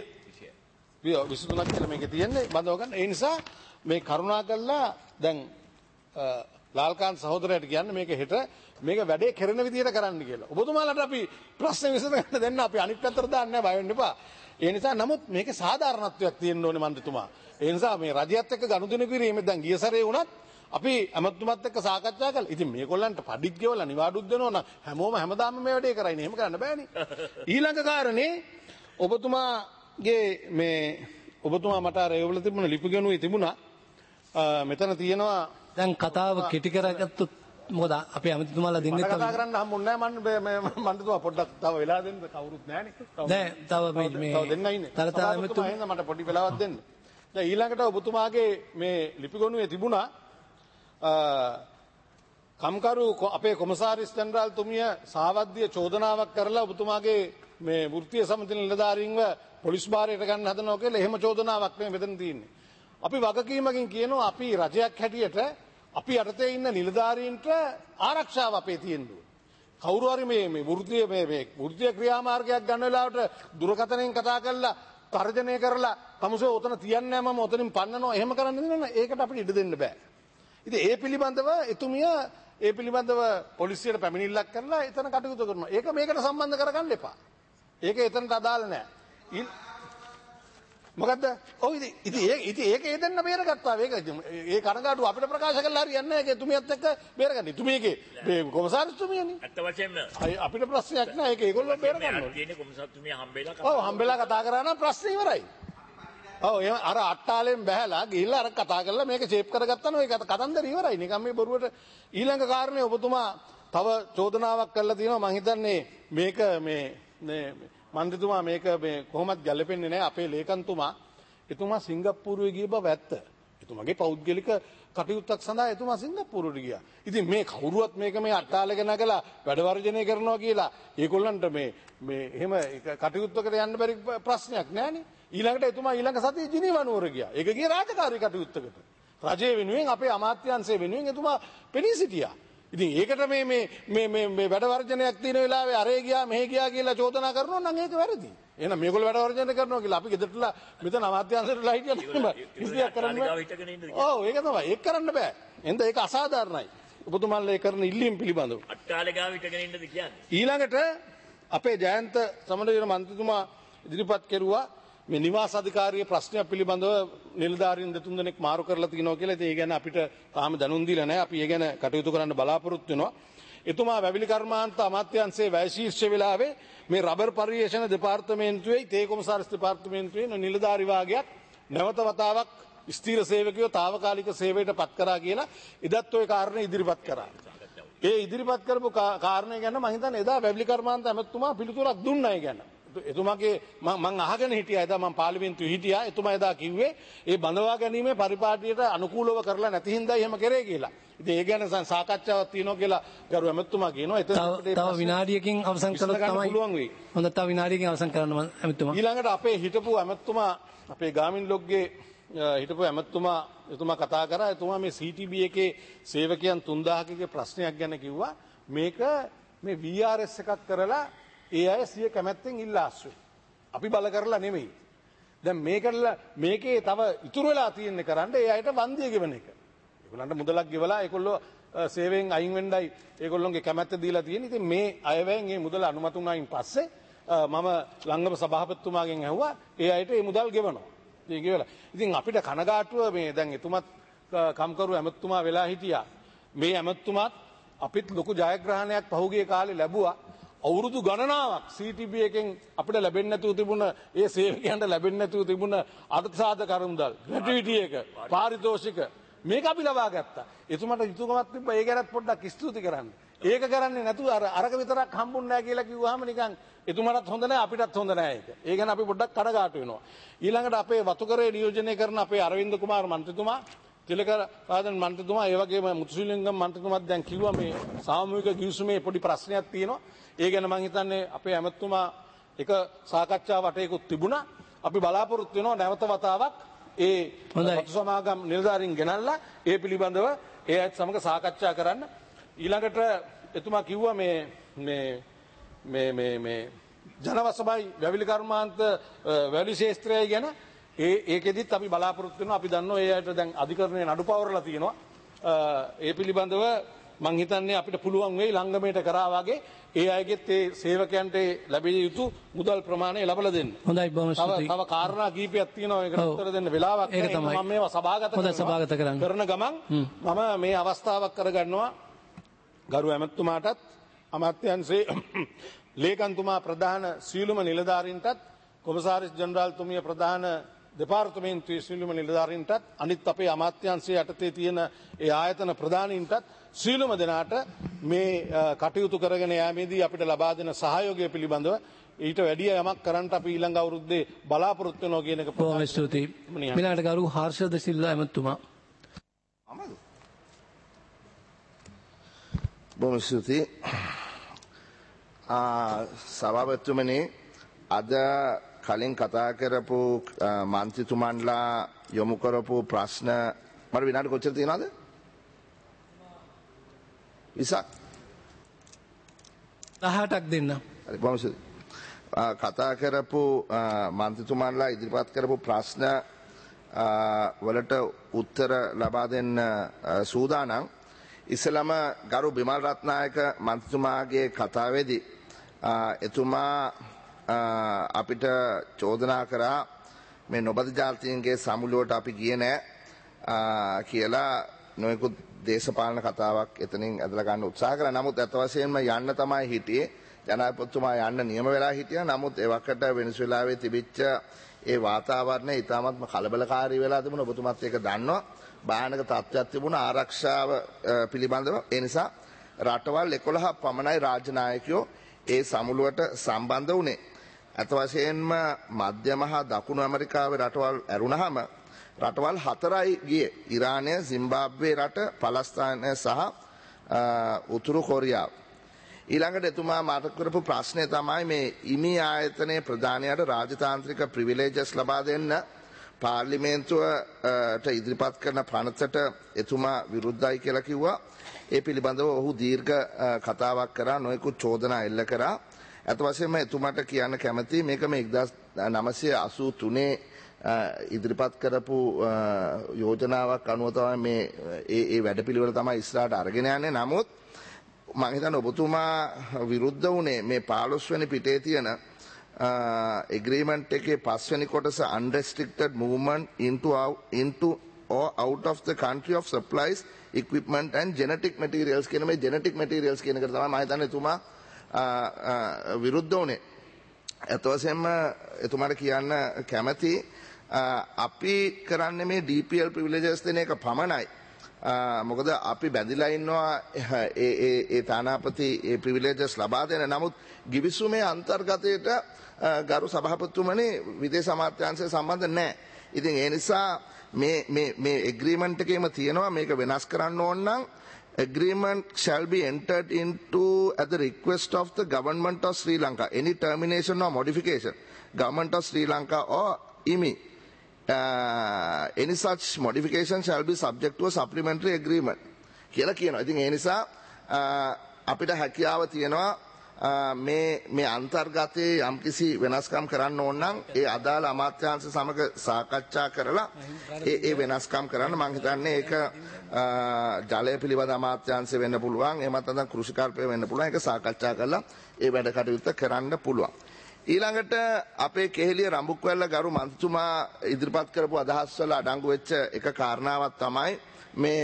23ක් කියලා මේකේ තියෙන්නේ බඳව ගන්න. ඒ නිසා මේ කරුණා කළා දැන් ලාල්කාන්ත් සහෝදරයාට කියන්නේ මේක හෙට මේක වැඩේ කරන විදිහට කරන්න කියලා. ඔබතුමාලාට අපි ප්‍රශ්න විසඳන්න දෙන්න අපි අනිත් පැත්තට දාන්න බය වෙන්න එපා. ඒ නිසා නමුත් මේකේ සාධාරණත්වයක් තියෙන්න ඕනේ මන්ත්‍රීතුමා. ඒ නිසා මේ රජයත් එක්ක ගනුදෙනු කිරීමේ දැන් ගිය සැරේ වුණත් අපි ඇමතුමත් එක්ක සාකච්ඡා කළා. ඉතින් මේගොල්ලන්ට පඩිත් ගෙවලා නිවාඩුත් දෙනවා නම් හැමෝම හැමදාම මේ වැඩේ කරයිනේ. එහෙම කරන්න බෑනේ. ඊළඟ කාරණේ ඔබතුමාගේ මේ ඔබතුමා මට අර ඒවල තිබුණ ලිපි ගනුවේ තිබුණා. මෙතන තියෙනවා දැන් කතාව කෙටි කරගත්තොත් මොකද අපි ඇමතුමාලා දෙන්නේ කතා කරන්න හම්බුන්නේ නැහැ. මන්ත්‍රීතුමා පොඩ්ඩක් තව වෙලා දෙන්න කවුරුත් නැහනේ. දැන් තව මේ තව දෙන්න ඉන්නේ. තරතා ඇමතුමා මට පොඩි වෙලාවක් දෙන්න. දැන් ඊළඟට ඔබතුමාගේ මේ ලිපි ගනුවේ තිබුණා කම්කරු අපේ කොමසාරිස් ජෙනරාල්තුමිය සාවද්‍ය චෝදනාවක් කරලා ඔබතුමාගේ මේ වෘත්තීය සමිති නිලධාරීන්ව පොලිස් භාරයට ගන්න හදනවා කියලා එහෙම චෝදනාවක් මේ මෙතන තියෙන්නේ. අපි වගකීමකින් කියනවා අපි රජයක් හැටියට අපි යටතේ ඉන්න නිලධාරීන්ට ආරක්ෂාව අපේ තියෙනවා. කවුරු හරි මේ වෘත්තීය ක්‍රියාමාර්ගයක් ගන්න වෙලාවට දුරකථනයෙන් කතා කරලා තර්ජනය කරලා තමුසේ ඔතන තියන්නේ නැහැ මම ඔතනින් පන්නනවා එහෙම කරන්න දෙන්න ඒකට අපිට ඉඩ දෙන්න බෑ. ඉතින් ඒ පිළිබඳව එතුමිය ඒ පිළිබඳව පොලිසියට පැමිණිල්ලක් කරලා එතන කටයුතු කරනවා. ඒක මේකට සම්බන්ධ කරගන්න එපා. ඒක එතනට අදාළ නැහැ. මොකද්ද? ඔව් ඉතින් ඒක ඒ දෙන්න බේරගත්තා. ඒක කනගාටු අපිට ප්‍රකාශ කළා හරියන්නේ නැහැ. ඒක එතුමියත් එක්ක බේරගන්න. එතුමියගේ මේ කොමසාරිස්තුමියනේ. ඇත්ත වශයෙන්ම අපිට ප්‍රශ්නයක් නැහැ. ඒක ඒගොල්ලෝ බේරගන්න ඕනේ. තියෙන්නේ කොමසාරිස්තුමිය හම්බෙලා ඔව් හම්බෙලා කතා කරා නම් ප්‍රශ්නේ ඉවරයි. ඔව් එහෙම අර අට්ටාලෙන් බහැලා ගිහිල්ලා අර කතා කරලා මේක ෂේප් කරගත්තා නෝ ඒක කතන්දර ඉවරයි. නිකන් මේ බොරුවට ඊළඟ කාරණේ ඔබතුමා තව චෝදනාවක් කරලා තියෙනවා මං හිතන්නේ මේක මේ මන්ත්‍රීතුමා මේක මේ කොහොමත් ගැලපෙන්නේ නැහැ අපේ ලේකම්තුමා. එතුමා සිංගප්පූරුවේ ගිය බව ඇත්ත. එතුමාගේ පෞද්ගලික කටයුත්තක් සඳහා එතුමා සිංගප්පූරුවට ගියා. ඉතින් මේ කවුරුවත් මේක මේ අට්ටාලක නැගලා වැඩ වර්ජනය කරනවා කියලා ඒගොල්ලන්ට මේ එහෙම කටයුත්තකට යන්න බැරි ප්‍රශ්නයක් නෑනේ. ඊළඟට එතුමා ඊළඟ සතියේ ජිනීවා නුවර ගියා. ඒක ගියේ රාජකාරී කටයුත්තකට. රජය වෙනුවෙන් අපේ අමාත්‍යාංශය වෙනුවෙන් එතුමා පෙනී සිටියා. ඉතින් ඒකට මේ වැඩ වර්ජනයක් තියෙන වෙලාවේ අරේ ගියා මෙහෙ ගියා කියලා චෝදනා කරනවා නම් ඒක වැරදි. එහෙනම් මේගොල්ලෝ වැඩ වර්ජනය කරනවා කියලා අපි ගෙදරටලා මෙතන අමාත්‍යාංශයටලා හිටියත් කිසියක් කරන්න බෑ. ඔව් ඒක තමයි. ඒක කරන්න බෑ. එහෙනම් ඒක අසාධාරණයි. ඔබතුමාලා ඒ කරන ඉල්ලීම් පිළිබඳව. අට්ටාලේ ගාව හිටගෙන ඉන්නද කියන්නේ. ඊළඟට අපේ ජයන්ත සමරවීර මන්ත්‍රීතුමා ඉදිරිපත් කෙරුවා මේ නිවාස අධිකාරිය ප්‍රශ්නයක් පිළිබඳව නිලධාරීන් දෙතුන් දෙනෙක් මාරු කරලා තිනවා කියලා. ඉතින් ඒ ගැන අපිට තාම දැනුම් දීලා නැහැ. අපි ඒ ගැන කටයුතු කරන්න බලාපොරොත්තු වෙනවා. එතුමා වැවිලි කර්මාන්ත අමාත්‍යාංශයේ වැයශීර්ෂ වෙලාවේ මේ රබර් පරිවේෂණ දෙපාර්තමේන්තුවේ තේ කොමසාරිස් දෙපාර්තමේන්තුවේ නිලධාරි වාගයක් නැවත වතාවක් ස්ථීර සේවකයෝ తాවකාලික සේවයට පත් කරා කියලා ඉදත් ওই කාරණේ ඉදිරිපත් කරා. ඒ ඉදිරිපත් කරපු කාරණේ ගැන මම හිතන්නේ එදා වැවිලි කර්මාන්ත ඇමතුමා පිළිතුරක් දුන්නා ඒ ගැන. එතුමාගේ මං අහගෙන හිටියා එදා මං පාර්ලිමේන්තුවේ හිටියා. එතුමා එදා කිව්වේ ඒ බඳවා ගැනීමේ පරිපාටියට අනුකූලව කරලා නැති හින්දා එහෙම කරේ කියලා. ඉතින් ඒ ගැන සාකච්ඡාවක් තියෙනවා කියලා ගරු ඇමතුමා කියනවා. තව විනාඩියකින් අවසන් කළොත් තමයි පුළුවන් වෙයි. හොඳ තව විනාඩියකින් අවසන් කරන්න ඇමතුමා. ඊළඟට අපේ හිටපු ඇමතුමා අපේ ගාමින් ලොග්ගේ හිටපු ඇමතුමා එතුමා කතා කරා. එතුමා මේ CTB එකේ සේවකයන් 3000කගේ ප්‍රශ්නයක් ගැන කිව්වා. මේක මේ VRS එකක් කරලා ඒ අය සිය කැමැත්තෙන් ඉල්ලාස්සු. අපි බල කරලා නෙමෙයි. දැන් මේකේ තව ඉතුරු වෙලා තියෙන්නේ කරන්න ඒ අයට වන්දිය ගෙවන එක. ඒගොල්ලන්ට මුදලක් ගෙවලා ඒගොල්ලෝ සේවයෙන් අයින් වෙන්නයි ඒගොල්ලොන්ගේ කැමැත්ත දීලා තියෙන්නේ. ඉතින් මේ අයවැයෙන් මේ මුදල අනුමත වුණායින් පස්සේ මම ළංගම සභාපතිතුමාගෙන් ඇහුවා ඒ අයට මේ මුදල් ගෙවනවා. ඒක ගෙවලා. ඉතින් අපිට කනගාටුව මේ දැන් එතුමත් කම්කරු ඇමතුමා වෙලා හිටියා. මේ ඇමතුමාත් අපිත් ලොකු ජයග්‍රහණයක් පහුගිය කාලේ ලැබුවා. අවුරුදු ගණනාවක් CTB එකෙන් අපිට ලැබෙන්නේ නැතුව තිබුණ ඒ සේවකයන්ට ලැබෙන්නේ නැතුව තිබුණ අර්ථසාධක අරුමුදල් ග්‍රැටිවිටි එක පාරිතෝෂික මේක අපි ලබා ගත්තා. එතුමාට යුතුයකමක් තිබ්බා ඒ ගැනත් පොඩ්ඩක් ස්තුති කරන්න. ඒක කරන්නේ නැතුව අරක විතරක් හම්බුන්නේ නැහැ කියලා කිව්වහම නිකන් එතුමාටත් හොඳ නැහැ අපිටත් හොඳ නැහැ ඒක. ඒ ගැන අපි පොඩ්ඩක් කනගාටු වෙනවා. ඊළඟට අපේ වතුකරේ නියෝජනය කරන අපේ අරවින්ද කුමාර මන්ත්‍රීතුමා තිලක රාජන් මන්ත්‍රීතුමා ඒ වගේම මුතුසිලිංගම් මන්ත්‍රීතුමාත් දැන් කිව්වා මේ සාමූහික ගිවිසුමේ පොඩි ප්‍රශ්නයක් තියෙනවා. ඒ ගැන මම හිතන්නේ අපේ ඇමතුමා එක සාකච්ඡා වටයකුත් තිබුණා. අපි බලාපොරොත්තු වෙනවා නැවත වතාවක් ඒ වතු සමාගම් නිලධාරීන් ගෙනල්ලා ඒ පිළිබඳව ඒ අයත් සමග සාකච්ඡා කරන්න. ඊළඟට එතුමා කිව්වා මේ ජනවසමයි වැවිලි කර්මාන්ත වැවිලි ශේත්‍රය ගැන ඒකෙදිත් අපි බලාපොරොත්තු වෙනවා. අපි දන්නවා ඒ අයට දැන් අධිකරණයේ නඩු පවරලා තියෙනවා. ඒ පිළිබඳව මං හිතන්නේ අපිට පුළුවන් වෙයි ළංගමයට කරා වගේ ඒ අයගෙත් ඒ සේවකයන්ට ලැබිය යුතු මුදල් ප්‍රමාණය ලබා දෙන්න. හොඳයි බොහොම ස්තුතියි. තව කාරණා කීපයක් තියෙනවා ඒකට උත්තර දෙන්න වෙලාවක් නැහැ. මම මේවා සභාගත කරන ගමන් මම මේ අවස්ථාවක් කරගන්නවා ගරු ඇමතුමාටත් අමාත්‍යාංශයේ ලේකම්තුමා ප්‍රධාන සීලුම නිලධාරීන්ටත් කොමසාරිස් ජෙනරාල්තුමිය ප්‍රධාන දෙපාර්තමේන්තුවේ සීලුම නිලධාරීන්ටත් අනිත් අපේ අමාත්‍යාංශයේ යටතේ තියෙන ඒ ආයතන ප්‍රධානීන්ටත් සීලුම දෙනාට මේ කටයුතු කරගෙන යාමේදී අපිට ලබා දෙන සහයෝගය පිළිබඳව ඊට වැඩිය යමක් කරන්න අපි ඊළඟ අවුරුද්දේ බලාපොරොත්තු වෙනවා කියන එක බොහොම ස්තුතියි. ඊළඟට ගරු හර්ෂද සිල්වා ඇමතුමා. බොහොම ස්තුතියි. සභාපතිතුමනි, අද කලින් කතා කරපු මන්ත්‍රීතුමන්ලා යොමු කරපු ප්‍රශ්න මට විනාඩි කොච්චර තියෙනවද? 20ක් 18ක් දෙන්න. හරි බොහොම ස්තුතියි. කතා කරපු මන්ත්‍රීතුමන්ලා ඉදිරිපත් කරපු ප්‍රශ්න වලට උත්තර ලබා දෙන්න සූදානම්. ඉස්සලම ගරු බිමල් රත්නායක මන්ත්‍රීතුමාගේ කතාවේදී එතුමා අපිට චෝදනා කරා මේ නොබද ජාතීන්ගේ සමුළුවට අපි ගියේ නෑ කියලා නොයෙකුත් දේශපාලන කතාවක් එතනින් ඇදලා ගන්න උත්සාහ කරා. නමුත් අත වශයෙන්ම යන්න තමයි හිටියේ. ජනාධිපතිතුමා යන්න නියම වෙලා හිටියා. නමුත් ඒ වකට වෙනසුලාවේ තිබිච්ච ඒ වාතාවරණය ඉතාමත්ම කලබලකාරී වෙලා තිබුණා. ඔබතුමාත් ඒක දන්නවා. භයානක තත්ත්වයක් තිබුණා ආරක්ෂාව පිළිබඳව. ඒ නිසා රටවල් 11ක් පමණයි රාජ්‍ය නායකයෝ ඒ සමුළුවට සම්බන්ධ වුණේ. අත වශයෙන්ම මධ්‍යම හා දකුණු ඇමරිකාවේ රටවල් ඇරුණාම රටවල් 4යි ගියේ. ඉරානය, සිම්බාබ්වේ රට, පලස්තීනය සහ උතුරු කොරියාව. ඊළඟට එතුමා මතක් කරපු ප්‍රශ්නය තමයි මේ ඉමි ආයතනයේ ප්‍රධානියාට රාජතාන්ත්‍රික ප්‍රිවිලේජස් ලබා දෙන්න පාර්ලිමේන්තුවට ඉදිරිපත් කරන පනතට එතුමා විරුද්ධයි කියලා කිව්වා. ඒ පිළිබඳව ඔහු දීර්ඝ කතාවක් කරා, නොයෙකුත් චෝදනා එල්ල කරා. අත වශයෙන්ම එතුමාට කියන්න කැමති මේක මේ 1983 ඉදිරිපත් කරපු යෝජනාවක් අනුව තමයි මේ ඒ වැඩපිළිවෙල තමයි ඉස්සරහට අරගෙන යන්නේ. නමුත් මම හිතන්නේ ඔබතුමා විරුද්ධ වුණේ මේ 15 වෙනි පිටේ තියෙන agreement එකේ 5 වෙනි කොටස unrestricted movement into or out of the country of supplies, equipment and genetic materials කියන මේ genetic materials කියන එකට තමයි මම හිතන්නේ එතුමා විරුද්ධ වුණේ. අත වශයෙන්ම එතුමාට කියන්න කැමති අපි කරන්නේ මේ DPL privileges දෙන එක පමණයි. මොකද අපි බැඳිලා ඉන්නවා ඒ තානාපති ඒ ප්‍රිවිලේජස් ලබා දෙන. නමුත් ගිවිසුමේ අන්තර්ගතයට ගරු සභාපතිතුමනි විදේශ අමාත්‍යාංශය සම්බන්ධ නැහැ. ඉතින් ඒ නිසා මේ එග්‍රීමන්ට් එකේම තියෙනවා මේක වෙනස් කරන්න ඕන නම් agreement shall be entered into at the request of the government of Sri Lanka. Any termination or modification, government of Sri Lanka or IMI. Any such modification shall be subject to a supplementary agreement කියලා කියනවා. ඉතින් ඒ නිසා අපිට හැකියාව තියෙනවා මේ අන්තර්ගතයේ යම්කිසි වෙනස්කම් කරන්න ඕන නම් ඒ අදාළ අමාත්‍යාංශ සමග සාකච්ඡා කරලා ඒ වෙනස්කම් කරන්න. මම හිතන්නේ ඒක ජලය පිළිබඳ අමාත්‍යාංශය වෙන්න පුළුවන්, එහෙමත් නැත්නම් කෘෂිකල්පය වෙන්න පුළුවන්. ඒක සාකච්ඡා කරලා ඒ වැඩ කටයුත්ත කරන්න පුළුවන්. ඊළඟට අපේ කෙහෙලිය රඹුක්වැල්ල ගරු මන්ත්‍රීතුමා ඉදිරිපත් කරපු අදහස් වල අඩංගු වෙච්ච එක කාරණාවක් තමයි මේ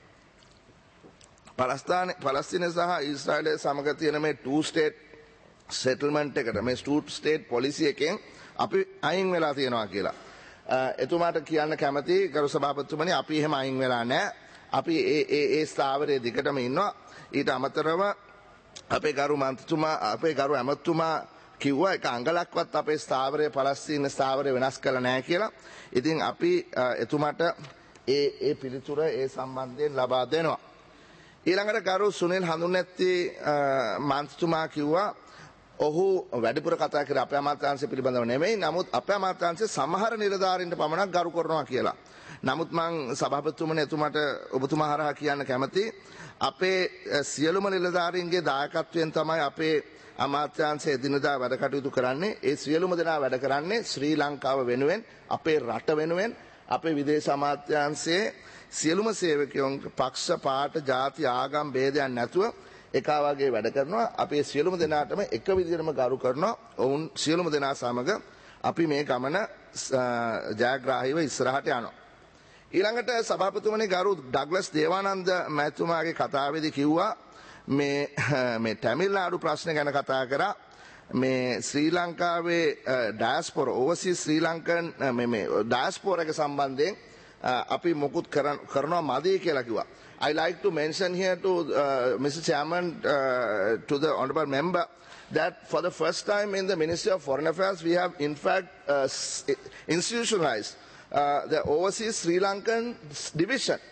පලස්තීන සහ ඊශ්‍රායලය සමග තියෙන මේ 2 state settlement එකට මේ 2 state policy එකෙන් අපි අයින් වෙලා තියෙනවා කියලා. එතුමාට කියන්න කැමති ගරු සභාපතිතුමනි අපි එහෙම අයින් වෙලා නැහැ. අපි ඒ ස්ථාවරයේ දිගටම ඉන්නවා. ඊට අමතරව අපේ ගරු මන්ත්‍රීතුමා අපේ ගරු ඇමතුමා කිව්වා එක අංගලක්වත් අපේ ස්ථාවරයේ පලස්තීන ස්ථාවරය වෙනස් කළා නැහැ කියලා. ඉතින් අපි එතුමාට ඒ පිළිතුර ඒ සම්බන්ධයෙන් ලබා දෙනවා. ඊළඟට ගරු සුනිල් හඳුනැත්ති මන්ත්‍රීතුමා කිව්වා ඔහු වැඩිපුර කතා කරේ අපේ අමාත්‍යාංශය පිළිබඳව නෙමෙයි. නමුත් අපේ අමාත්‍යාංශයේ සමහර නිලධාරීන්ට පමණක් ගරු කරනවා කියලා. නමුත් මම සභාපතිතුමනි එතුමාට ඔබතුමා හරහා කියන්න කැමති අපේ සියලුම නිලධාරීන්ගේ දායකත්වයෙන් තමයි අපේ අමාත්‍යාංශය එදිනදා වැඩ කටයුතු කරන්නේ. ඒ සියලුම දෙනා වැඩ කරන්නේ ශ්‍රී ලංකාව වෙනුවෙන්, අපේ රට වෙනුවෙන්. අපේ විදේශ අමාත්‍යාංශයේ සියලුම සේවකයන් පක්ෂ පාට ජාති ආගම් ભેදයන් නැතුව එකා වගේ වැඩ කරනවා. අපේ සියලුම දෙනාටම එක විදිහටම ගරු කරනවා. ඔවුන් සියලුම දෙනා සමග අපි මේ ගමන ජයග්‍රාහීව ඉස්සරහට යනවා. ඊළඟට සභාපතිතුමනි ගරු ඩග්ලස් දේවානන්ද මැතිතුමාගේ කතාවේදී කිව්වා මේ තමිල්නාඩු ප්‍රශ්න ගැන කතා කරා. මේ ශ්‍රී ලංකාවේ ඩයස්පොර ඕවර්සීස් ශ්‍රී ලංකන් මේ ඩයස්පොර එක සම්බන්ධයෙන් අපි මොකුත් කරනවා මදි කියලා කිව්වා. I like to mention here to Mr. Chairman, to the honourable member, that for the first time in the Ministry of Foreign Affairs we have in fact institutionalized the overseas Sri Lankan division.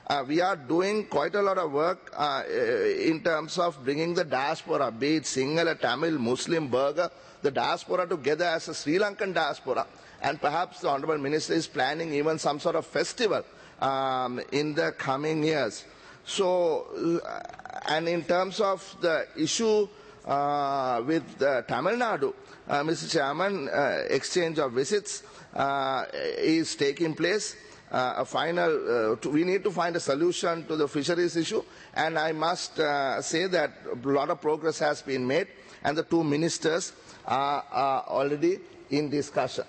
we are doing quite a lot of work in terms of bringing the diaspora, be it Sinhala, Tamil, Muslim, Burgher, the diaspora together as a Sri Lankan diaspora. And perhaps the Honourable Minister is planning even some sort of festival in the coming years. So, and in terms of the issue with Tamil Nadu, Mr. Chairman, exchange of visits is taking place. We need to find a solution to the fisheries issue, and I must say that a lot of progress has been made, and the two ministers are already in discussion.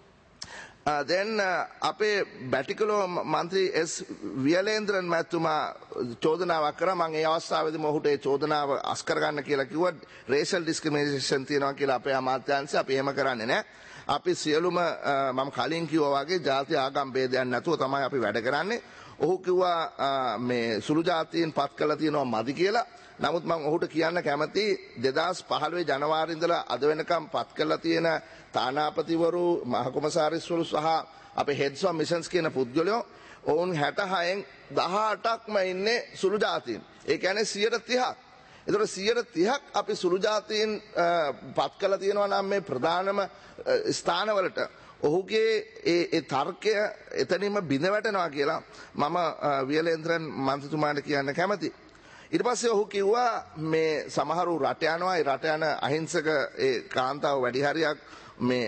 Then අපේ බැටිකලෝ මන්ත්‍රී එස් වියලේන්ද්‍රන් මැතිතුමා චෝදනාවක් කරා. මම ඒ අවස්ථාවේදී මොහුට ඒ චෝදනාව අස් කරගන්න කියලා කිව්වා. රේෂල් ඩිස්ක්‍රිමිනේෂන් තියෙනවා කියලා අපේ අමාත්‍යාංශය අපි එහෙම කරන්නේ නැහැ. අපි සියලුම මම කලින් කිව්වා වගේ ජාති ආගම් ભેදයන් නැතුව තමයි අපි වැඩ කරන්නේ. ඔහු කිව්වා මේ සුළු ජාතීන් පත් කළා තියෙනවා මදි කියලා. නමුත් මම ඔහුට කියන්න කැමති 2015 ජනවාරි ඉඳලා අද වෙනකම් පත් කරලා තියෙන තානාපතිවරු මහකොමසාරිස්වරු සහ අපේ heads of missions කියන පුද්ගලයෝ ඔවුන් 66න් 18ක්ම ඉන්නේ සුළු ජාතීන්. ඒ කියන්නේ 130ක්. ඒතකොට 130ක් අපි සුළු ජාතීන් පත් කරලා තියෙනවා නම් මේ ප්‍රධානම ස්ථානවලට ඔහුගේ ඒ තර්කය එතනින්ම බිඳ වැටෙනවා කියලා මම වියලේන්ද්‍රන් මන්ත්‍රීතුමාට කියන්න කැමතියි. ඊට පස්සේ ඔහු කිව්වා මේ සමහරු රට යනවා ඒ රට යන අහිංසක ඒ කාන්තාව වැඩි හරියක් මේ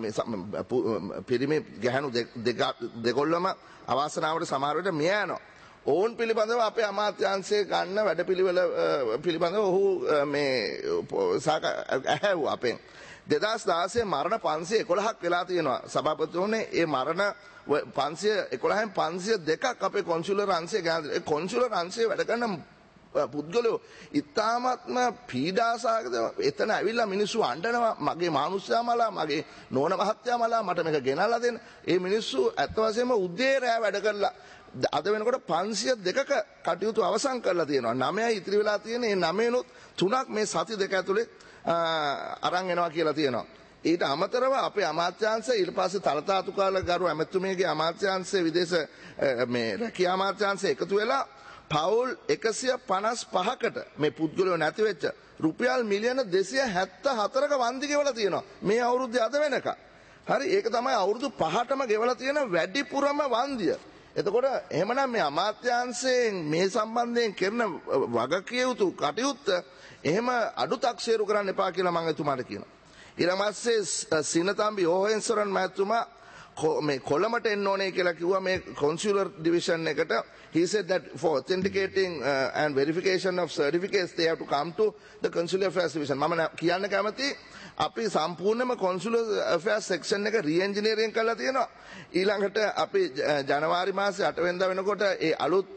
පිරිමි ගැහණු දෙකොල්ලම අවාසනාවට සමහර විට මිය යනවා. ඔවුන් පිළිබඳව අපේ අමාත්‍යාංශයේ ගන්න වැඩපිළිවෙල පිළිබඳව ඔහු මේ ඇහැව්වා අපෙන්. 2016 මරණ 511ක් වෙලා තියෙනවා. සභාපතිතුමනි ඒ මරණ 511න් 502ක් අපේ කොන්සුලර් අංශයේ ගාන ඒ කොන්සුලර් අංශයේ වැඩ කරන පුද්ගලයෝ ඉතාමත්ම පීඩාසහගත එතන ඇවිල්ලා මිනිස්සු අඬනවා මගේ මානුෂ්‍යයා මලා මගේ නෝන මහත්තයා මලා මට මේක ගෙනල්ලා දෙන්න. ඒ මිනිස්සු ඇත්ත වශයෙන්ම උදේ රෑ වැඩ කරලා අද වෙනකොට 502ක කටයුතු අවසන් කරලා තියෙනවා. 9යි ඉතිරි වෙලා තියෙන. මේ 9නුත් 3ක් මේ සති දෙක ඇතුලේ අරන් එනවා කියලා තියෙනවා. ඊට අමතරව අපේ අමාත්‍යාංශය ඊට පස්සේ තලතාතුකාල ගරු ඇමතුමියගේ අමාත්‍යාංශයේ විදේශ මේ රැකියා අමාත්‍යාංශය එකතු වෙලා පවුල් 155කට මේ පුද්ගලයෝ නැති වෙච්ච රුපියල් මිලියන 274ක වන්දි ගෙවලා තියෙනවා මේ අවුරුද්දේ අද වෙනකම්. හරි ඒක තමයි අවුරුදු 5ටම ගෙවලා තියෙන වැඩිපුරම වන්දිය. එතකොට එහෙමනම් මේ අමාත්‍යාංශයෙන් මේ සම්බන්ධයෙන් කරන වගකිය යුතු කටයුත්ත එහෙම අඩු තක්සේරු කරන්න එපා කියලා මම එතුමාට කියනවා. ඊට පස්සේ සිනතම්බි ඕහෙන්සරන් මහත්මයා මේ කොළමට එන්න ඕනේ කියලා කිව්වා මේ consular division එකට. He said that for authenticating and verification of certificates they have to come to the consular affairs division. මම කියන්න කැමති අපි සම්පූර්ණයෙන්ම consular affairs section එක re-engineering කරලා තියෙනවා. ඊළඟට අපි ජනවාරි මාසේ 8 වෙනිදා වෙනකොට ඒ අලුත්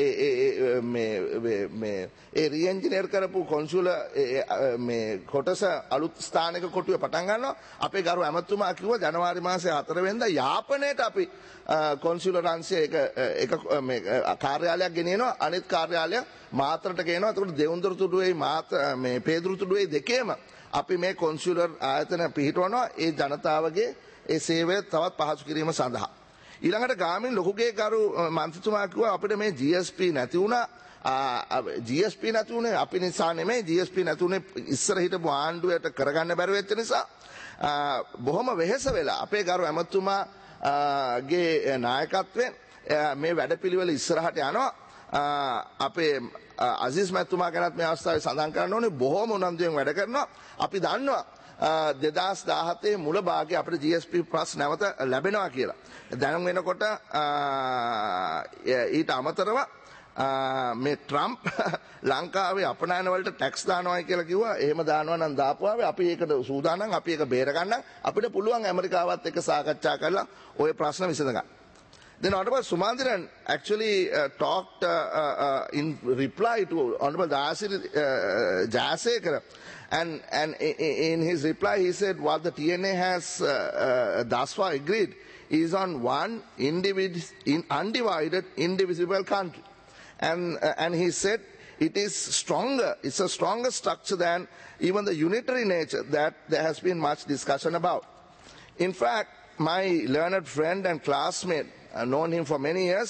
ඒ re-engineer කරපු consular මේ කොටස අලුත් ස්ථානයක කොටුවේ පටන් ගන්නවා. අපේ ගරු ඇමතුමා කිව්වා ජනවාරි මාසේ 4 වෙනිදා යාපනයේට අපි consular අංශයේ එක මේ කාර්යාලයක් ගෙනියනවා. අනිත් කාර්යාලය මාතරට ගෙනියනවා. එතකොට දෙවුන්දර තුඩුවේ මේ පේදුරු තුඩුවේ දෙකේම අපි මේ කොන්සුලර් ආයතන පිහිටවනවා ඒ ජනතාවගේ ඒ සේවය තවත් පහසු කිරීම සඳහා. ඊළඟට ගාමින් ලොකුගේ කරු මන්ත්‍රීතුමා කිව්වා අපිට මේ GSP නැති වුණා. GSP නැති උනේ අපි නිසා නෙමෙයි GSP නැති උනේ ඉස්සර හිටපු ආණ්ඩුවට කරගන්න බැරි වෙච්ච නිසා. බොහොම වෙහෙස වෙලා අපේ ගරු ඇමතුමාගේ නායකත්වයෙන් මේ වැඩපිළිවෙල ඉස්සරහට යනවා. අපේ අසිස් මැතිතුමා ගැනත් මේ අවස්ථාවේ සඳහන් කරන්න ඕනේ බොහොම උනන්දුවෙන් වැඩ කරනවා. අපි දන්නවා 2017 මුල භාගයේ අපිට GSP plus නැවත ලැබෙනවා කියලා. දැන් වෙනකොට ඊට අමතරව මේ ට්‍රම්ප් ලංකාවේ අපනයන වලට ටැක්ස් දානවායි කියලා කිව්වා. එහෙම දානවා නම් දාපුවාවේ අපි ඒකට සූදානම් අපි ඒක බේර ගන්න අපිට පුළුවන් ඇමරිකාවත් එක්ක සාකච්ඡා කරලා ওই ප්‍රශ්න විසඳ ගන්න. Then Honorable Sumandiran actually talked in reply to Honorable Dayasiri Jayasekara, and in his reply he said what the TNA has thus far agreed is on one undivided, indivisible country, and he said it is stronger. It's a stronger structure than even the unitary nature that there has been much discussion about. In fact, my learned friend and classmate, I've known him for many years,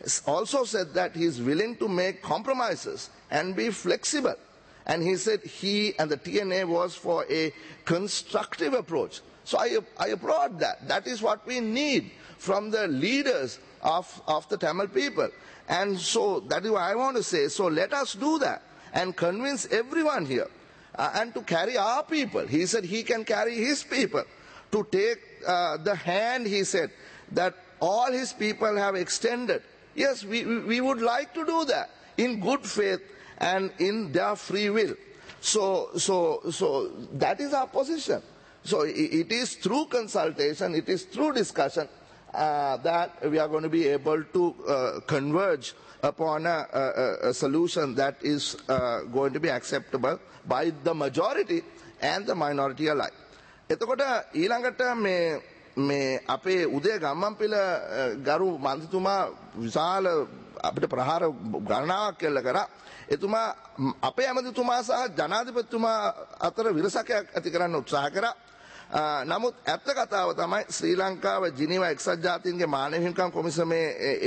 also said that he is willing to make compromises and be flexible. And he said he and the TNA was for a constructive approach. So I applaud that. That is what we need from the leaders of the Tamil people. And so that is what I want to say. So let us do that and convince everyone here and to carry our people. He said he can carry his people. To take the hand, he said, that all his people have extended. Yes, we would like to do that in good faith and in their free will. So that is our position. So it is through consultation, it is through discussion that we are going to be able to converge upon a solution that is going to be acceptable by the majority and the minority alike. එතකොට ඊළඟට මේ අපේ උදේ ගම්මන්පිල ගරු මන්ත්‍රීතුමා විශාල අපිට ප්‍රහාර ගණනාවක් කෙල්ල කරා. එතුමා අපේ ඇමතිතුමා සහ ජනාධිපතිතුමා අතර විරසකයක් ඇති කරන්න උත්සාහ කරා. නමුත් ඇත්ත කතාව තමයි ශ්‍රී ලංකාව ජිනීවා එක්සත් ජාතීන්ගේ මානව හිමිකම් කොමිසමේ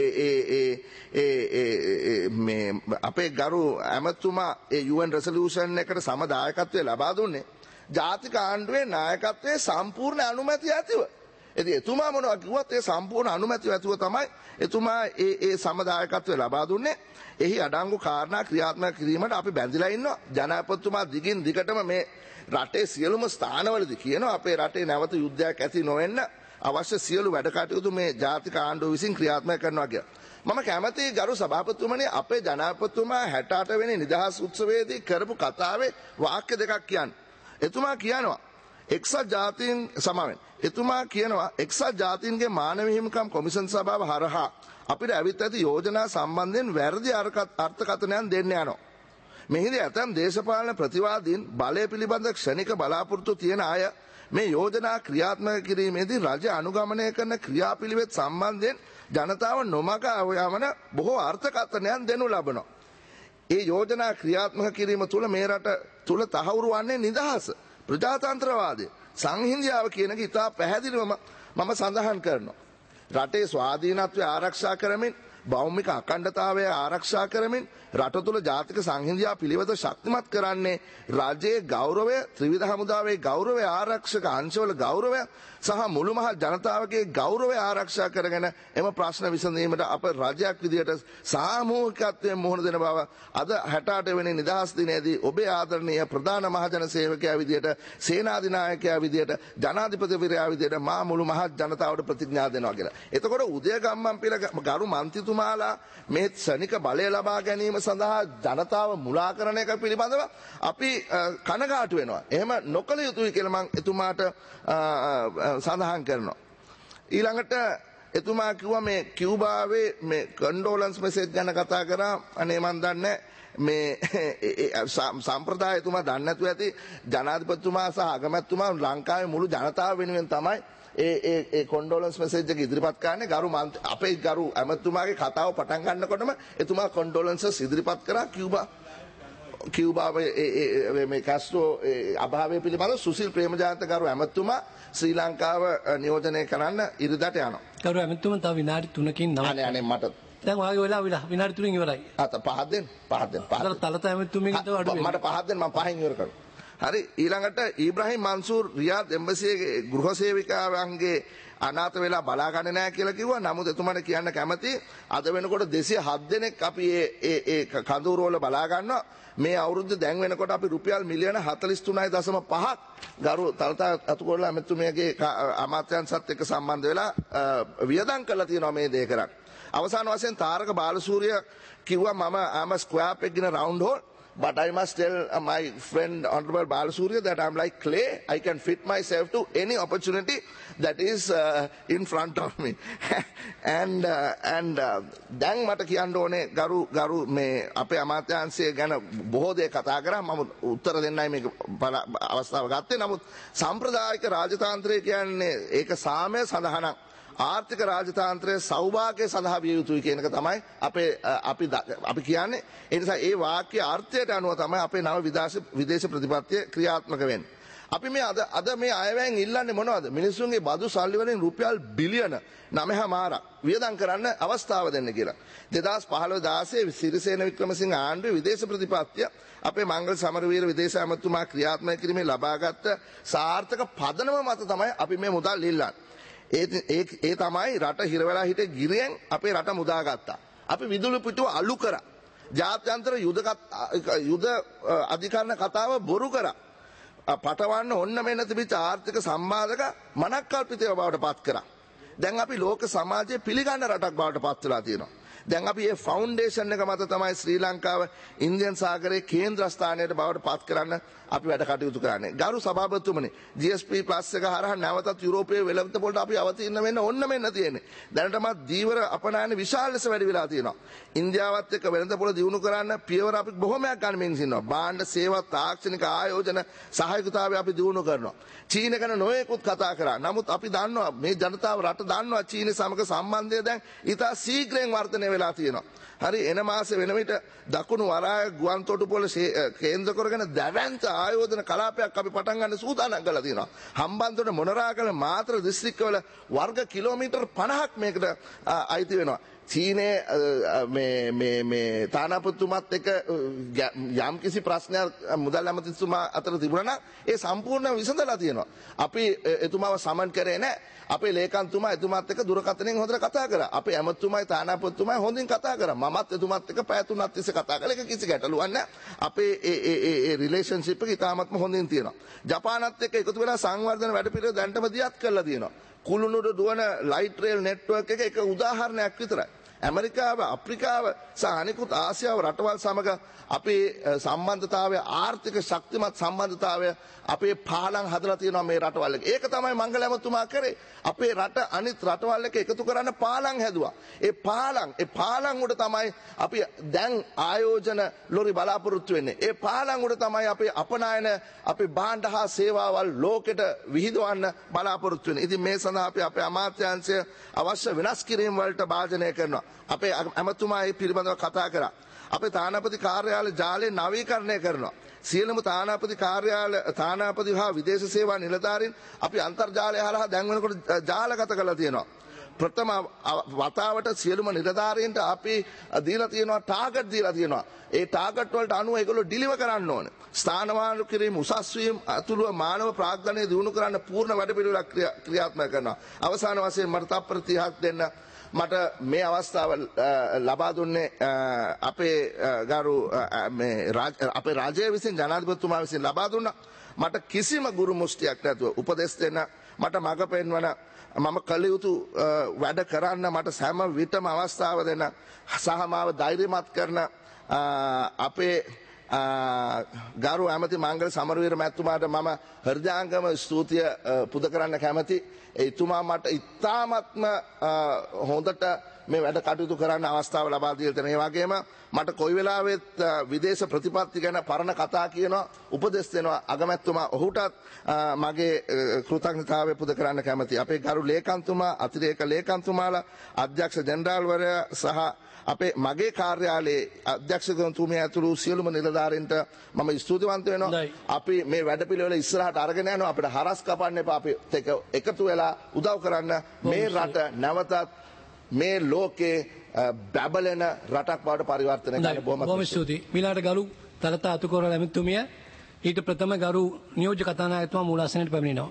මේ අපේ ගරු ඇමතිතුමා ඒ UN රෙසලූෂන් එකට සමදායකත්වය ලබා දුන්නේ ජාතික ආණ්ඩුවේ නායකත්වයේ සම්පූර්ණ අනුමැතිය ඇතිව. ඉතින් එතුමා මොනවා කිව්වත් ඒ සම්පූර්ණ අනුමැතිය ඇතිව තමයි එතුමා ඒ සමදායකත්වය ලබා දුන්නේ. එහි අඩංගු කාරණා ක්‍රියාත්මක කිරීමට අපි බැඳිලා ඉන්නවා. ජනාධිපතිතුමා දිගින් දිගටම මේ රටේ සියලුම ස්ථානවලදී කියනවා අපේ රටේ නැවත යුද්ධයක් ඇති නොවෙන්න අවශ්‍ය සියලු වැඩ කටයුතු මේ ජාතික ආණ්ඩුව විසින් ක්‍රියාත්මක කරනවා කියලා. මම කැමතියි ගරු සභාපතිතුමනි අපේ ජනාධිපතිතුමා 68 වෙනි නිදහස් උත්සවයේදී කරපු කතාවේ වාක්‍ය දෙකක් කියන්න. එතුමා කියනවා එක්සත් ජාතීන් සමාවෙන් එතුමා කියනවා එක්සත් ජාතීන්ගේ මානව හිමිකම් කොමිෂන් සභාව හරහා අපිට ඇවිත් ඇති යෝජනා සම්බන්ධයෙන් වැරදි අර්ථකථනයන් දෙන්න යනවා. මෙහිදී ඇතම් දේශපාලන ප්‍රතිවාදීන් බලය පිළිබඳ ක්ෂණික බලාපොරොත්තු තියෙන අය මේ යෝජනා ක්‍රියාත්මක කිරීමේදී රජ අනුගමනය කරන ක්‍රියාපිළිවෙත් සම්බන්ධයෙන් ජනතාව නොමග යවන බොහෝ අර්ථකථනයන් දෙනු ලබනවා. ඒ යෝජනා ක්‍රියාත්මක කිරීම තුළ මේ රට තුළ තහවුරු වන්නේ නිදහස, ප්‍රජාතන්ත්‍රවාදය, සංහිඳියාව කියන එක ඉතා පැහැදිලිවම මම සඳහන් කරනවා. රටේ ස්වාධීනත්වය ආරක්ෂා කරමින් භෞමික අඛණ්ඩතාවය ආරක්ෂා කරමින් රට තුළ ජාතික සංහිඳියාව පිළිවෙත ශක්තිමත් කරන්නේ රජයේ ගෞරවය, ත්‍රිවිධ හමුදාවේ ගෞරවය, ආරක්ෂක අංශවල ගෞරවය සහ මුළු මහත් ජනතාවගේ ගෞරවය ආරක්ෂා කරගෙන එම ප්‍රශ්න විසඳීමට අප රජයක් විදියට සාමූහිකත්වයෙන් මුහුණ දෙන බව අද 68 වෙනි නිදහස් දිනයේදී ඔබේ ආදරණීය ප්‍රධාන මහජන සේවකයා විදියට, සේනාධිනායකයා විදියට, ජනාධිපතිවරයා විදියට මා මුළු මහත් ජනතාවට ප්‍රතිඥා දෙනවා කියලා. එතකොට උදයගම්මන්පිල ගරු මන්ත්‍රීතුමාලා මේ ශනික බලය ලබා ගැනීම සඳහා ජනතාව මුලා කරන එක පිළිබඳව අපි කනගාටු වෙනවා. එහෙම නොකළ යුතුයි කියලා මම එතුමාට සඳහන් කරනවා. ඊළඟට එතුමා කිව්වා මේ කියුබාවේ මේ කන්ඩෝලන්ස් මෙසේජ් ගැන කතා කරා. අනේ මන් දන්නේ මේ සම්ප්‍රදාය එතුමා දන්නේ නැතුව ඇති. ජනාධිපතිතුමා සහ අගමැතිතුමා ලංකාවේ මුළු ජනතාව වෙනුවෙන් තමයි ඒ කොන්ඩෝලන්ස් මෙසේජ් එක ඉදිරිපත් කරන්නේ. අපේ ගරු ඇමතිතුමාගේ කතාව පටන් ගන්නකොටම එතුමා කොන්ඩෝලන්සස් ඉදිරිපත් කරා කියුබාවේ මේ කාස්ට්‍රෝ අභාවය පිළිබඳව සුසිල් ප්‍රේමජාත ගරු ඇමතිතුමා ශ්‍රී ලංකාව නියෝජනය කරන්න ඉරිදට යනවා. ගරු ඇමතිතුමා තව විනාඩි 3කින් නම අනේ මට දැන් වාගේ වෙලා විනාඩි 3කින් ඉවරයි. පහක් දෙන්න. තලත ඇමතිතුමෙන් තව අඩු මට පහක් දෙන්න මම පහෙන් ඉවර කරනවා. හරි ඊළඟට ඉබ්‍රහීම් මන්සූර් රියාද් එම්බසියේ ගෘහ සේවිකාවන්ගේ අනාථ වෙලා බලා ගන්න නැහැ කියලා කිව්වා. නමුත් එතුමාට කියන්න කැමති අද වෙනකොට 207 දෙනෙක් අපි ඒ කඳවුර වල බලා ගන්නවා. මේ අවුරුද්ද දැන් වෙනකොට අපි රුපියල් මිලියන 43.5ක් ගරු තලතා අතුකොල්ල ඇමතුමියගේ අමාත්‍යංශත් එක්ක සම්බන්ධ වෙලා වියදම් කරලා තියෙනවා මේ දේ කරන්න. අවසාන වශයෙන් තාරක බාලසූරිය කිව්වා මම am a square peg in a round hole. But I must tell my friend Honorable Balasuriya that I'm like clay. I can fit myself to any opportunity that is in front of me. and දැන් මට කියන්න ඕනේ ගරු මේ අපේ අමාත්‍යාංශය ගැන බොහෝ දේ කතා කරා. මම උත්තර දෙන්නයි මේක අවස්ථාව ගත්තේ. නමුත් සම්ප්‍රදායික රාජතාන්ත්‍රය කියන්නේ ඒක සාමය සඳහනක්. ආර්ථික රාජතාන්ත්‍රය සෞභාග්‍ය සඳහා විය යුතුයි කියන එක තමයි අපි කියන්නේ. ඒ නිසා ඒ වාක්‍ය අර්ථයට අනුව තමයි අපේ නව විදේශ ප්‍රතිපත්තිය ක්‍රියාත්මක වෙන්නේ. අපි මේ අද මේ අයවැයෙන් ඉල්ලන්නේ මොනවද? මිනිස්සුන්ගේ බදු සල්ලි වලින් රුපියල් බිලියන 9.5ක් වියදම් කරන්න අවස්ථාව දෙන්න කියලා. 2015-16 සිරිසේන වික්‍රමසිංහ ආණ්ඩුවේ විදේශ ප්‍රතිපත්තිය අපේ මංගල සමරවීර විදේශ ඇමතුමා ක්‍රියාත්මක කිරීමේ ලබාගත් සාර්ථක පදනම මත තමයි අපි මේ මුදල් ඉල්ලන්නේ. ඒ තමයි රට හිරවෙලා හිටේ ගිරියෙන් අපේ රට මුදාගත්තා. අපි විදුලි පිටුව අලු කරා. ජාත්‍යන්තර යුද අධිකරණ කතාව බොරු කරා. පටවන්න ඔන්න මෙන්න තිබිච්ච ආර්ථික සම්බාධක මනක්කල්පිතව බවට පත් කරා. දැන් අපි ලෝක සමාජයේ පිළිගන්න රටක් බවට පත් වෙලා තියෙනවා. දැන් අපි මේ ෆවුන්ඩේෂන් එක මත තමයි ශ්‍රී ලංකාව ඉන්දියන් සාගරයේ කේන්ද්‍රස්ථානයට බවට පත් කරන්න අපි වැඩ කටයුතු කරන්නේ. ගරු සභාපතිතුමනි, GSP+ එක හරහා නැවතත් යුරෝපයේ වෙළඳ පොළට අපි අවතීර්ණ වෙන්න ඔන්න මෙන්න තියෙන්නේ. දැනටමත් දීවර අපනයන විශාල ලෙස වැඩි වෙලා තියෙනවා. ඉන්දියාවත් එක්ක වෙළඳ පොළ දියුණු කරන්න පියවර අපි බොහොමයක් ගන්න ඉන්නවා. භාණ්ඩ සේවා තාක්ෂණික ආයෝජන සහායකතාවය අපි දියුණු කරනවා. චීන ගැන නොයෙකුත් කතා කරා. නමුත් අපි දන්නවා මේ ජනතාව රට දන්නවා චීන සමග සම්බන්ධය දැන් ඉතා ශීඝ්‍රයෙන් වර්ධනය වෙලා තියෙනවා. හරි එන මාසේ වෙන විට දකුණු වරාය ගුවන් තොටුපොළ කේන්ද්‍ර කරගෙන දැවැන්ත ආයෝජන කලාපයක් අපි පටන් ගන්න සූදානම් කරලා තියෙනවා. හම්බන්තොට මොනරාගල මාතර දිස්ත්‍රික්කවල වර්ග කිලෝමීටර් 50ක් මේකට අයිති වෙනවා. චීනයේ මේ තානාපතිතුමත් එක්ක යම් කිසි ප්‍රශ්නයක් මුදල් ඇමතිතුමා අතර තිබුණා නම් ඒ සම්පූර්ණ විසඳලා තියෙනවා. අපි එතුමාව සමන් කරේ නැහැ. අපේ ලේකම්තුමා එතුමාත් එක්ක දුරකථනයෙන් හොඳට කතා කරා. අපේ ඇමතිතුමායි තානාපතිතුමායි හොඳින් කතා කරා. මමත් එතුමාත් එක්ක පැය 3ක් තිස්සේ කතා කළා. ඒක කිසි ගැටලුවක් නැහැ. අපේ ඒ රිලේෂන්ෂිප් එක ඉතාමත්ම හොඳින් තියෙනවා. ජපානත් එක්ක එකතු වෙලා සංවර්ධන වැඩපිළිවෙල දැන්ටම දියත් කරලා තියෙනවා. කුළුණුඩ දුවන ලයිට් රේල් නෙට්වර්ක් එක උදාහරණයක් විතරයි. ඇමරිකාව, අප්‍රිකාව සහ අනිකුත් ආසියාව රටවල් සමග අපේ සම්බන්ධතාවය ආර්ථික ශක්තිමත් සම්බන්ධතාවය අපේ පාලම් හදලා තියෙනවා මේ රටවල් එක. ඒක තමයි මංගල ඇමතුමා කරේ. අපේ රට අනිත් රටවල් එක එකතු කරන්න පාලම් හැදුවා. ඒ පාලම් උඩ තමයි අපි දැන් ආයෝජන ලොරි බලාපොරොත්තු වෙන්නේ. ඒ පාලම් උඩ තමයි අපේ අපනයන අපේ භාණ්ඩ හා සේවාවල් ලෝකෙට විහිදවන්න බලාපොරොත්තු වෙන්නේ. ඉතින් මේ සඳහා අපි අපේ අමාත්‍යාංශය අවශ්‍ය වෙනස් කිරීම් වලට භාජනය කරනවා. අපේ ඇමතුමා ඒ පිළිබඳව කතා කරා. අපේ තානාපති කාර්යාල ජාලය නවීකරණය කරනවා. සියලුම තානාපති හා විදේශ සේවා නිලධාරීන් අපි අන්තර්ජාලය හරහා දැන් වෙනකොට ජාලගත කරලා තියෙනවා. ප්‍රථම වතාවට සියලුම නිලධාරීන්ට අපි දීලා තියෙනවා ටාගට් දීලා තියෙනවා. ඒ ටාගට් වලට අනුව ඒගොල්ලෝ ඩිලිවර් කරන්න ඕනේ. ස්ථානමාන කිරීම, උසස් වීම අතුළුව මානව ප්‍රාග්ධනය දියුණු කරන්න පූර්ණ වැඩපිළිවෙලක් ක්‍රියාත්මක කරනවා. අවසාන වශයෙන් මට තප්පර 30ක් දෙන්න. මට මේ අවස්ථාව ලබා දුන්නේ අපේ ගරු අපේ රාජ්‍ය විසින් ජනාධිපතිතුමා විසින් ලබා දුන්නා. මට කිසිම ගුරු මුස්තියක් නැතුව උපදෙස් දෙන්න, මට මඟ පෙන්වන, මම කළ යුතු වැඩ කරන්න මට සෑම විටම අවස්ථාව දෙන්න සහ මාව ධෛර්යමත් කරන අපේ ගරු ඇමති මංගල සමරවීර මැතිතුමාට මම හෘදයාංගම ස්තුතිය පුද කරන්න කැමති. එතුමා මට ඉතාමත්ම හොඳට මේ වැඩ කටයුතු කරන්න අවස්ථාව ලබා දීලා තියෙනවා. ඒ වගේම මට කොයි වෙලාවෙත් විදේශ ප්‍රතිපත්ති ගැන පරණ කතා කියනවා, උපදෙස් දෙනවා අගමැතිතුමා. ඔහුටත් මගේ කෘතඥතාවය පුද කරන්න කැමතියි. අපේ ගරු ලේකම්තුමා, අතිරේක ලේකම්තුමාලා, අධ්‍යක්ෂ ජෙනරාල්වරයා සහ අපේ මගේ කාර්යාලයේ අධ්‍යක්ෂකතුමිය ඇතුළු සියලුම නිලධාරීන්ට මම ස්තුතිවන්ත වෙනවා. අපි මේ වැඩපිළිවෙල ඉස්සරහට අරගෙන යනවා. අපිට හරස් කපන්න එපා. අපි එකතු වෙලා උදව් කරන්න මේ රට නැවතත් මේ ලෝකේ බැබලෙන රටක් බවට පරිවර්තනය කරන්න බොහොම ස්තුතියි. මිලාට ගරු තලතා අතුකෝරල ඇමතුමිය ඊට ප්‍රථම ගරු නියෝජ්‍ය කතානායකතුමා මූලාසනයට පැමිණෙනවා.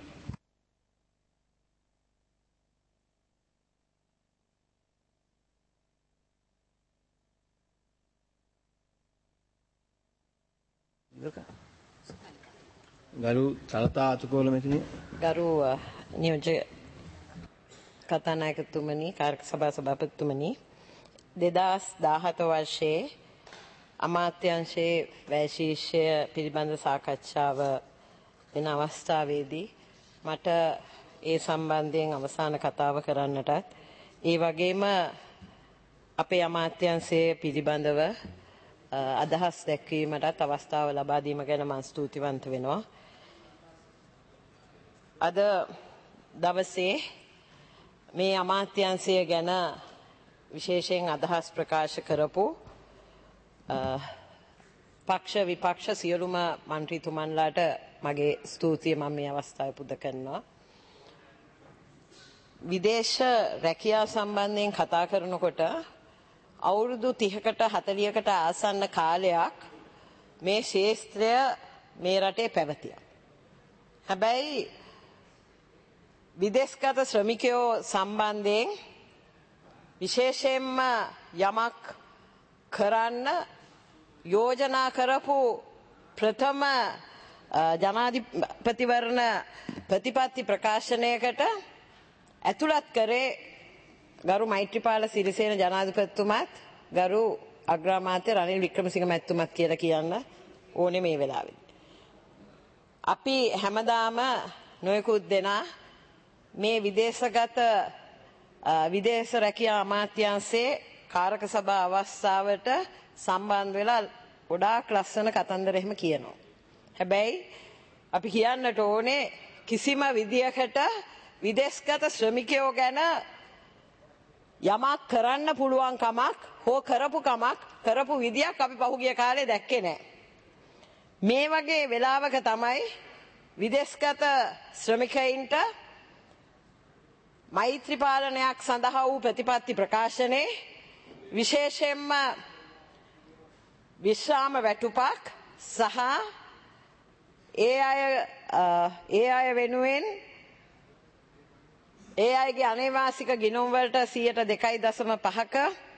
ගරු තලතා අතුකෝල මෙතුමිය, ගරු නියෝජ්‍ය කතානායකතුමනි, කාර්ක සභා සභාපතිතුමනි, 2017 වර්ෂයේ අමාත්‍යාංශයේ වැය ශීර්ෂය පිළිබඳ සාකච්ඡාව වෙන අවස්ථාවේදී මට ඒ සම්බන්ධයෙන් අවසාන කතාව කරන්නටත් ඒ වගේම අපේ අමාත්‍යාංශය පිළිබඳව අදහස් දැක්වීමටත් අවස්ථාව ලබා දීම ගැන මම ස්තුතිවන්ත වෙනවා. අද දවසේ මේ අමාත්‍යාංශය ගැන විශේෂයෙන් අදහස් ප්‍රකාශ කරපු පක්ෂ විපක්ෂ සියලුම මන්ත්‍රීතුමන්ලාට මගේ ස්තුතිය මම මේ අවස්ථාවේ පුද කරනවා. විදේශ රැකියාව සම්බන්ධයෙන් කතා කරනකොට අවුරුදු 30කට 40කට ආසන්න කාලයක් මේ ශාස්ත්‍රය මේ රටේ පැවතියා. හැබැයි විදේශගත ශ්‍රමිකයෝ සම්බන්ධයෙන් විශේෂයෙන්ම යමක් කරන්න යෝජනා කරපු ප්‍රථම ජනාධිපතිවරණ ප්‍රතිපත්ති ප්‍රකාශනයකට ඇතුළත් කරේ ගරු මෛත්‍රීපාල සිරිසේන ජනාධිපතිතුමාත් ගරු අග්‍රාමාත්‍ය රනිල් වික්‍රමසිංහ මැතිතුමත් කියලා කියන්න ඕනේ මේ වෙලාවේ. අපි හැමදාම නොයෙකුත් දෙනා මේ විදේශ රැකියා අමාත්‍යාංශයේ කාරක සභා අවස්ථාවට සම්බන්ධ වෙලා ගොඩාක් ලස්සන කතන්දර එහෙම කියනවා. හැබැයි අපි කියන්නට ඕනේ කිසිම විදියකට විදේශගත ශ්‍රමිකයෝ ගැන යමක් කරන්න පුළුවන් කමක් හෝ කරපු විදියක් අපි පහුගිය කාලේ දැක්කේ නැහැ. මේ වගේ වෙලාවක තමයි විදේශගත ශ්‍රමිකයින්ට මෛත්‍රී පාලනයක් සඳහා වූ ප්‍රතිපත්ති ප්‍රකාශනයේ විශේෂයෙන්ම විශ්‍රාම වැටුපක් සහ ඒ අය වෙනුවෙන් ඒ අයගේ අනේවාසික ගිණුම් වලට 2.5%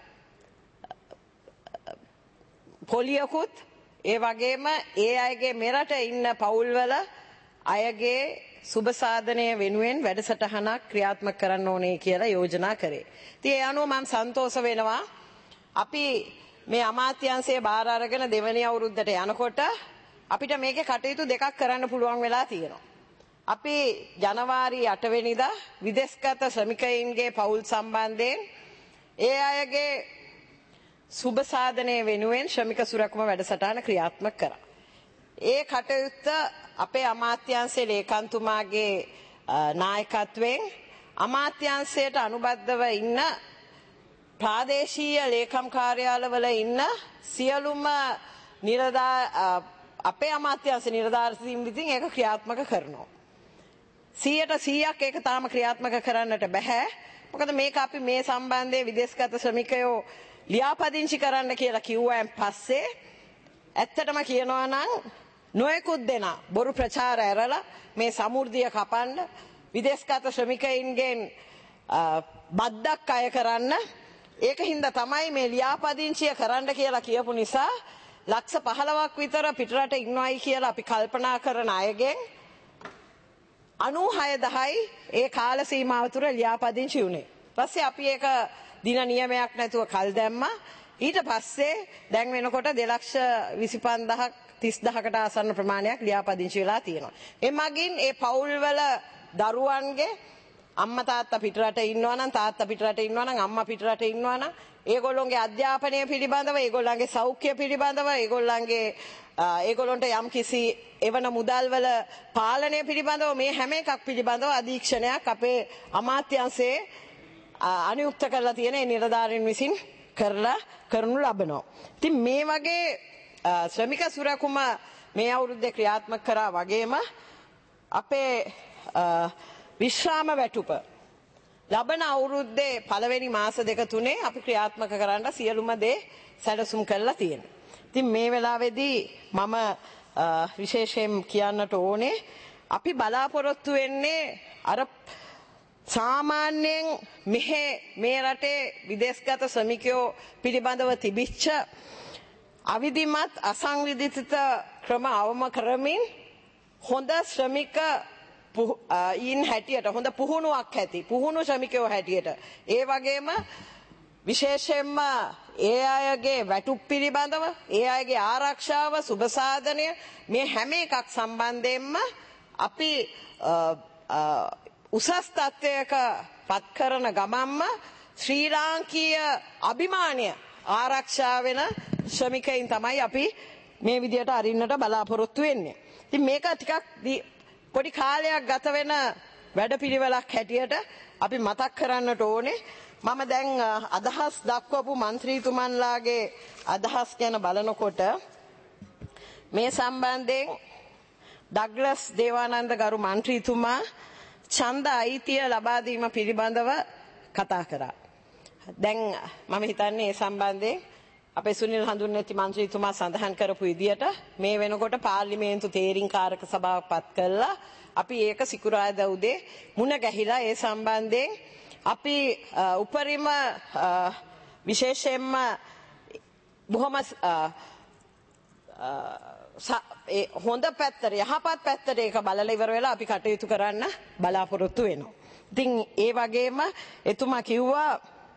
පොලියකුත් ඒ වගේම ඒ අයගේ මෙරට ඉන්න පවුල්වල අයගේ සුබ සාධනය වෙනුවෙන් වැඩසටහනක් ක්‍රියාත්මක කරන්න ඕනේ කියලා යෝජනා කරේ. ඉතින් ඒ අනුව මම සන්තෝෂ වෙනවා. අපි මේ අමාත්‍යාංශයේ බාර අරගෙන දෙවැනි අවුරුද්දට යනකොට අපිට මේකේ කටයුතු දෙකක් කරන්න පුළුවන් වෙලා තියෙනවා. අපි ජනවාරි 8 වෙනිදා විදේශගත ශ්‍රමිකයින්ගේ පවුල් සම්බන්ධයෙන් ඒ අයගේ සුබ සාධනය වෙනුවෙන් ශ්‍රමික සුරක්ම වැඩසටහන ක්‍රියාත්මක කරා. ඒ කටයුත්ත අපේ අමාත්‍යාංශයේ ලේකම්තුමාගේ නායකත්වයෙන් අමාත්‍යාංශයට අනුබද්ධව ඉන්න ප්‍රාදේශීය ලේකම් කාර්යාලවල ඉන්න සියලුම අපේ අමාත්‍යාංශ නිලධාරීන් විසින් ඒක ක්‍රියාත්මක කරනවා. 100% ඒක තාම ක්‍රියාත්මක කරන්නට බෑ. මොකද මේක අපි මේ සම්බන්ධයේ විදේශගත ශ්‍රමිකයෝ ලියාපදිංචි කරන්න කියලා කිව්වයන් පස්සේ ඇත්තටම කියනවා නම් නොයෙකුත් දෙනා බොරු ප්‍රචාර ඇරලා මේ සමෘද්ධිය කපන්න විදේශගත ශ්‍රමිකයින්ගෙන් බද්දක් අය කරන්න ඒක හින්දා තමයි මේ ලියාපදිංචිය කරන්න කියලා කියපු නිසා ලක්ෂ 15ක් විතර පිටරට ඉන්නවයි කියලා අපි කල්පනා කරන අයගෙන් 96,000යි ඒ කාල සීමාව තුර ලියාපදිංචි වුණේ. ඊපස්සේ අපි ඒක දින නියමයක් නැතුව කල් දැම්මා. ඊට පස්සේ දැන් වෙනකොට 2,25,000ක් 30,000කට ආසන්න ප්‍රමාණයක් ලියාපදිංචි වෙලා තියෙනවා. එමගින් ඒ පවුල්වල දරුවන්ගේ අම්මා තාත්තා පිටරට ඉන්නවා නම් තාත්තා පිටරට ඉන්නවා නම් අම්මා පිටරට ඉන්නවා නම් ඒගොල්ලොන්ගේ අධ්‍යාපනය පිළිබඳව ඒගොල්ලන්ගේ සෞඛ්‍ය පිළිබඳව ඒගොල්ලොන්ට යම් කිසි එවන මුදල් වල පාලනය පිළිබඳව මේ හැම එකක් පිළිබඳව අධීක්ෂණයක් අපේ අමාත්‍යාංශයේ අනියුක්ත කරලා තියෙන ඒ නිලධාරීන් විසින් කරනු ලබනවා. ඉතින් මේ වගේ ශ්‍රමික සුරකුම මේ අවුරුද්දේ ක්‍රියාත්මක කරා වගේම අපේ විශ්‍රාම වැටුප ලබන අවුරුද්දේ පළවෙනි මාස දෙක තුනේ අපි ක්‍රියාත්මක කරන්න සියලුම දේ සැලසුම් කරලා තියෙනවා. ඉතින් මේ වෙලාවේදී මම විශේෂයෙන් කියන්නට ඕනේ අපි බලාපොරොත්තු වෙන්නේ අර සාමාන්‍යයෙන් මේ රටේ විදේශගත ශ්‍රමිකයෝ පිළිබඳව තිබිච්ච අවිධිමත් අසංවිධිත ක්‍රම අවම කරමින් හොඳ ශ්‍රමික ඉන් හැටියට හොඳ පුහුණුවක් ඇති පුහුණු ශ්‍රමිකයෝ හැටියට ඒ වගේම විශේෂයෙන්ම ඒ අයගේ වැටුප් පිළිබඳව ඒ අයගේ ආරක්ෂාව සුබසාධනය මේ හැම එකක් සම්බන්ධයෙන්ම අපි උසස් තත්ත්වයක පත් කරන ගමන්ම ශ්‍රී ලාංකීය අභිමානය ආරක්ෂා වෙන ශ්‍රමිකයින් තමයි අපි මේ විදියට අරින්නට බලාපොරොත්තු වෙන්නේ. ඉතින් මේක ටිකක් පොඩි කාලයක් ගත වෙන වැඩපිළිවෙලක් හැටියට අපි මතක් කරන්නට ඕනේ. මම දැන් අදහස් දක්වපු മന്ത്രിතුමන්ලාගේ අදහස් ගැන බලනකොට මේ සම්බන්ධයෙන් ඩග්ලස් දේවානන්ද ගරු මන්ත්‍රීතුමා ඡන්ද අයිතිය ලබා දීම පිළිබඳව කතා කරා. දැන් මම හිතන්නේ ඒ සම්බන්ධයෙන් අපේ සුනිල් හඳුන්වති මන්ත්‍රීතුමා සඳහන් කරපු විදියට මේ වෙනකොට පාර්ලිමේන්තු තේරීම්කාරක සභාවක් පත් කළා. අපි ඒක සිකුරාදා උදේ මුණ ගැහිලා ඒ සම්බන්ධයෙන් අපි උපරිම විශේෂයෙන්ම බොහොම හොඳ පැත්තට යහපත් පැත්තට ඒක බලලා ඉවර වෙලා අපි කටයුතු කරන්න බලාපොරොත්තු වෙනවා. ඉතින් ඒ වගේම එතුමා කිව්වා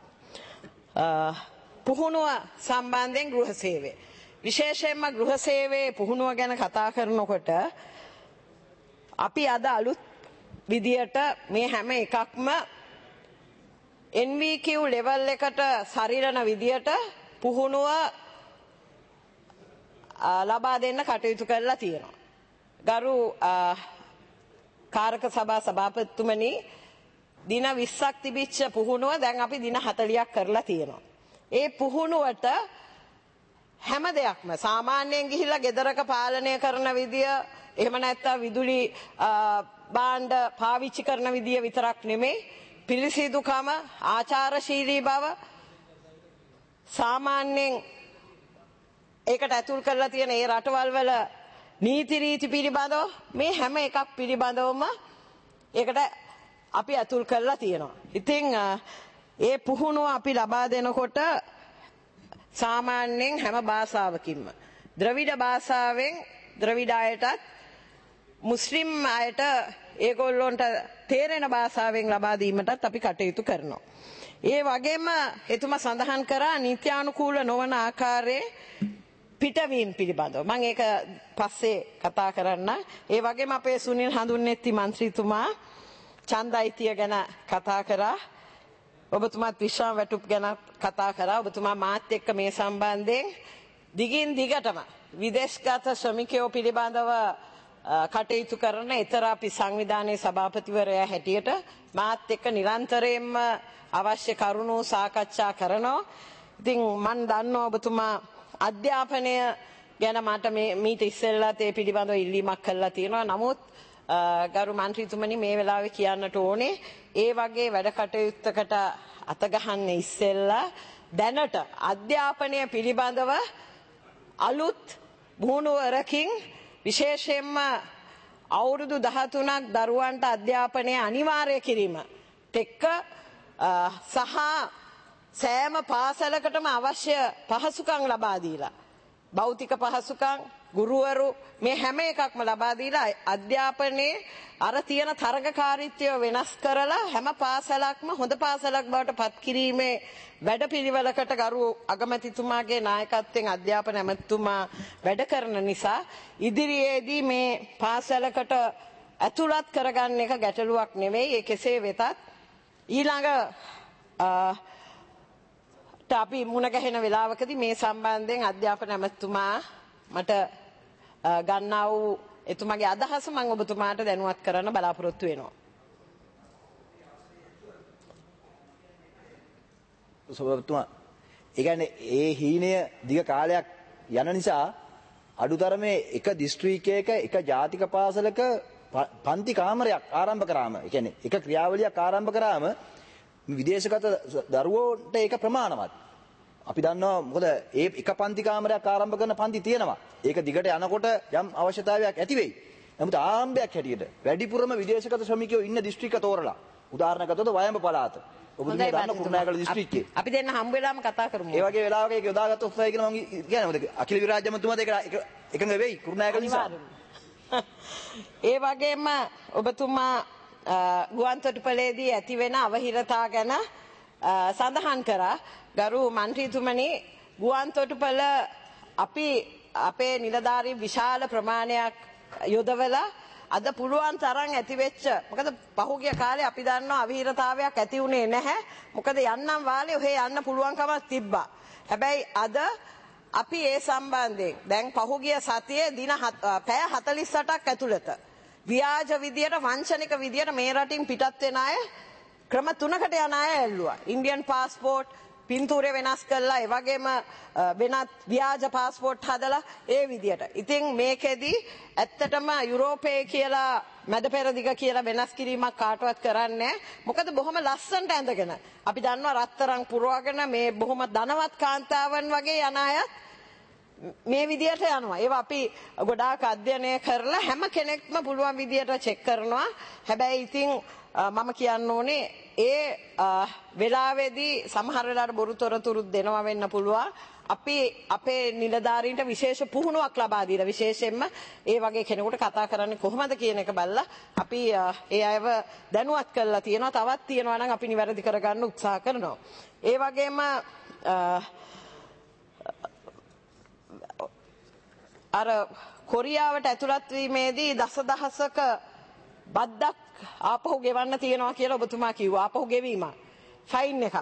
පුහුණුව සම්බන්ධයෙන් ගෘහ සේවය. විශේෂයෙන්ම ගෘහ සේවයේ පුහුණුව ගැන කතා කරනකොට අපි අද අලුත් විදියට මේ හැම එකක්ම NVQ ලෙවල් එකට සරිලන විදියට පුහුණුව ලබා දෙන්න කටයුතු කරලා තියෙනවා. ගරු කාරක සභා සභාපතිතුමනි දින 20ක් තිබිච්ච පුහුණුව දැන් අපි දින 40ක් කරලා තියෙනවා. ඒ පුහුණුවට හැම දෙයක්ම සාමාන්‍යයෙන් ගිහිල්ලා ගෙදරක පාලනය කරන විදිය එහෙම නැත්නම් විදුලි භාණ්ඩ පාවිච්චි කරන විදිය විතරක් නෙමෙයි පිළිසිදුකම ආචාරශීලී බව සාමාන්‍යයෙන් ඒකට ඇතුල් කරලා තියෙන ඒ රටවල් වල නීති රීති පිළිබඳව මේ හැම එකක් පිළිබඳවම ඒකට අපි ඇතුල් කරලා තියෙනවා. ඉතින් ඒ පුහුණුව අපි ලබා දෙනකොට සාමාන්‍යයෙන් හැම භාෂාවකින්ම ද්‍රවිඩ භාෂාවෙන් ද්‍රවිඩ අයටත් මුස්ලිම් අයට ඒගොල්ලොන්ට තේරෙන භාෂාවෙන් ලබා දීමටත් අපි කටයුතු කරනවා. ඒ වගේම එතුමා සඳහන් කරා නීත්‍යානුකූල නොවන ආකාරයේ පිටවීම පිළිබඳව මම ඒක පස්සේ කතා කරන්න. ඒ වගේම අපේ සුනිල් හඳුන්වති මන්ත්‍රීතුමා ඡන්දයිතිය ගැන කතා කරා. ඔබතුමාත් විශ්‍රාම වැටුප් ගැන කතා කරා. ඔබතුමා මාත් එක්ක මේ සම්බන්ධයෙන් දිගින් දිගටම විදේශගත ශ්‍රමිකයෝ පිළිබඳව කටයුතු කරන ඊතර අපි සංවිධානයේ සභාපතිවරයා හැටියට මාත් එක්ක නිරන්තරයෙන්ම අවශ්‍ය කරුණු සාකච්ඡා කරනවා. ඉතින් මම දන්නවා ඔබතුමා අධ්‍යාපනය ගැන මට මීට ඉස්සෙල්ලත් ඒ පිළිබඳව ඉල්ලීමක් කළා තියෙනවා. නමුත් ගරු මන්ත්‍රීතුමනි මේ වෙලාවේ කියන්නට ඕනේ ඒ වගේ වැඩ කටයුත්තකට අත ගහන්න ඉස්සෙල්ලා දැනට අධ්‍යාපනය පිළිබඳව අලුත් මුහුණුවරකින් විශේෂයෙන්ම අවුරුදු 13ක් දරුවන්ට අධ්‍යාපනය අනිවාර්ය කිරීම එක්ක සහ සෑම පාසලකටම අවශ්‍ය පහසුකම් ලබා දීලා භෞතික පහසුකම් ගුරුවරු මේ හැම එකක්ම ලබා දීලා අධ්‍යාපනයේ අර තියෙන තරගකාරීත්වය වෙනස් කරලා හැම පාසලක්ම හොඳ පාසලක් බවට පත් කිරීමේ වැඩපිළිවෙලකට ගරු අගමැතිතුමාගේ නායකත්වයෙන් අධ්‍යාපන ඇමතිතුමා වැඩ කරන නිසා ඉදිරියේදී මේ පාසලකට ඇතුළත් කරගන්න එක ගැටලුවක් නෙවෙයි. ඒ කෙසේ වෙතත් ඊළඟ අපි මුණ ගැහෙන වෙලාවකදී මේ සම්බන්ධයෙන් අධ්‍යාපන ඇමතිතුමා මට ගන්නා වූ එතුමාගේ අදහස මම ඔබතුමාට දැනුවත් කරන්න බලාපොරොත්තු වෙනවා. සභාපතිතුමා ඒ කියන්නේ ඒ හීනය දිග කාලයක් යන නිසා අඩුතරමේ එක දිස්ත්‍රික්කයක එක ජාතික පාසලක පන්ති කාමරයක් ආරම්භ කරාම ඒ කියන්නේ එක ක්‍රියාවලියක් ආරම්භ කරාම විදේශගත දරුවෝන්ට ඒක ප්‍රමාණවත්. අපි දන්නවා මොකද ඒ එක පන්ති කාමරයක් ආරම්භ කරන පන්ති තියෙනවා. ඒක දිගට යනකොට යම් අවශ්‍යතාවයක් ඇති වෙයි. නමුත් ආරම්භයක් හැටියට වැඩිපුරම විදේශගත ශ්‍රමිකයෝ ඉන්න දිස්ත්‍රික්ක තෝරලා උදාහරණයක් ගත්තොත් වයඹ පළාත. ඔබතුමා දන්න කුරුණෑගල දිස්ත්‍රික්කේ. අපි දෙන්න හම්බ වෙලාම කතා කරමු. ඒ වගේ වෙලාවක ඒක යොදාගත්ත උත්සාහය කියලා මම කියන්නේ මොකද අඛිල විරාජ්‍යමතුමාද ඒක එකඟ වෙයි කුරුණෑගල නිසා. ඒ වගේම ඔබතුමා ගුවන්තොටුපළේදී ඇති වෙන අවහිරතා ගැන සඳහන් කරා. ගරු මන්ත්‍රීතුමනි ගුවන්තොටුපළ අපි අපේ නිලධාරී විශාල ප්‍රමාණයක් යොදවලා අද පුළුවන් තරම් ඇති වෙච්ච මොකද පහුගිය කාලේ අපි දන්නවා අවහිරතාවයක් ඇති වුණේ නැහැ. මොකද යන්නම් වාලේ ඔහේ යන්න පුළුවන්කමක් තිබ්බා. හැබැයි අද අපි ඒ සම්බන්ධයෙන් දැන් පහුගිය සතියේ දින පැය 48ක් ඇතුළත ව්‍යාජ විදියට වංචනික විදියට මේ රටින් පිටත් වෙන අය ක්‍රම 3කට යන අය ඇල්ලුවා. ඉන්දියන් පාස්පෝර්ට් පින්තූරය වෙනස් කරලා ඒ වගේම වෙනත් ව්‍යාජ පාස්පෝර්ට් හදලා ඒ විදියට. ඉතින් මේකෙදි ඇත්තටම යුරෝපයේ කියලා මැද පෙරදිග කියලා වෙනස් කිරීමක් කාටවත් කරන්නේ මොකද බොහොම ලස්සනට ඇඳගෙන අපි දන්නවා රත්තරන් පුරවගෙන මේ බොහොම ධනවත් කාන්තාවන් වගේ යන අයත් මේ විදියට යනවා. ඒවා අපි ගොඩාක් අධ්‍යයනය කරලා හැම කෙනෙක්ම පුළුවන් විදියට චෙක් කරනවා. හැබැයි ඉතින් මම කියන්න ඕනේ ඒ වෙලාවේදී සමහර වෙලාවට බොරු තොරතුරු දෙනවා වෙන්න පුළුවන්. අපි අපේ නිලධාරීන්ට විශේෂ පුහුණුවක් ලබා දීලා විශේෂයෙන්ම ඒ වගේ කෙනෙකුට කතා කරන්නේ කොහොමද කියන එක බලලා අපි ඒ අයව දැනුවත් කරලා තියෙනවා. තවත් තියෙනවා නම් අපි නිවැරදි කරගන්න උත්සාහ කරනවා. ඒ වගේම අර කොරියාවට ඇතුළත් වීමේදී දසදහසක බද්දක් ආපහු ගෙවන්න තියෙනවා කියලා ඔබතුමා කිව්වා. ආපහු ගෙවීම ෆයින් එකක්.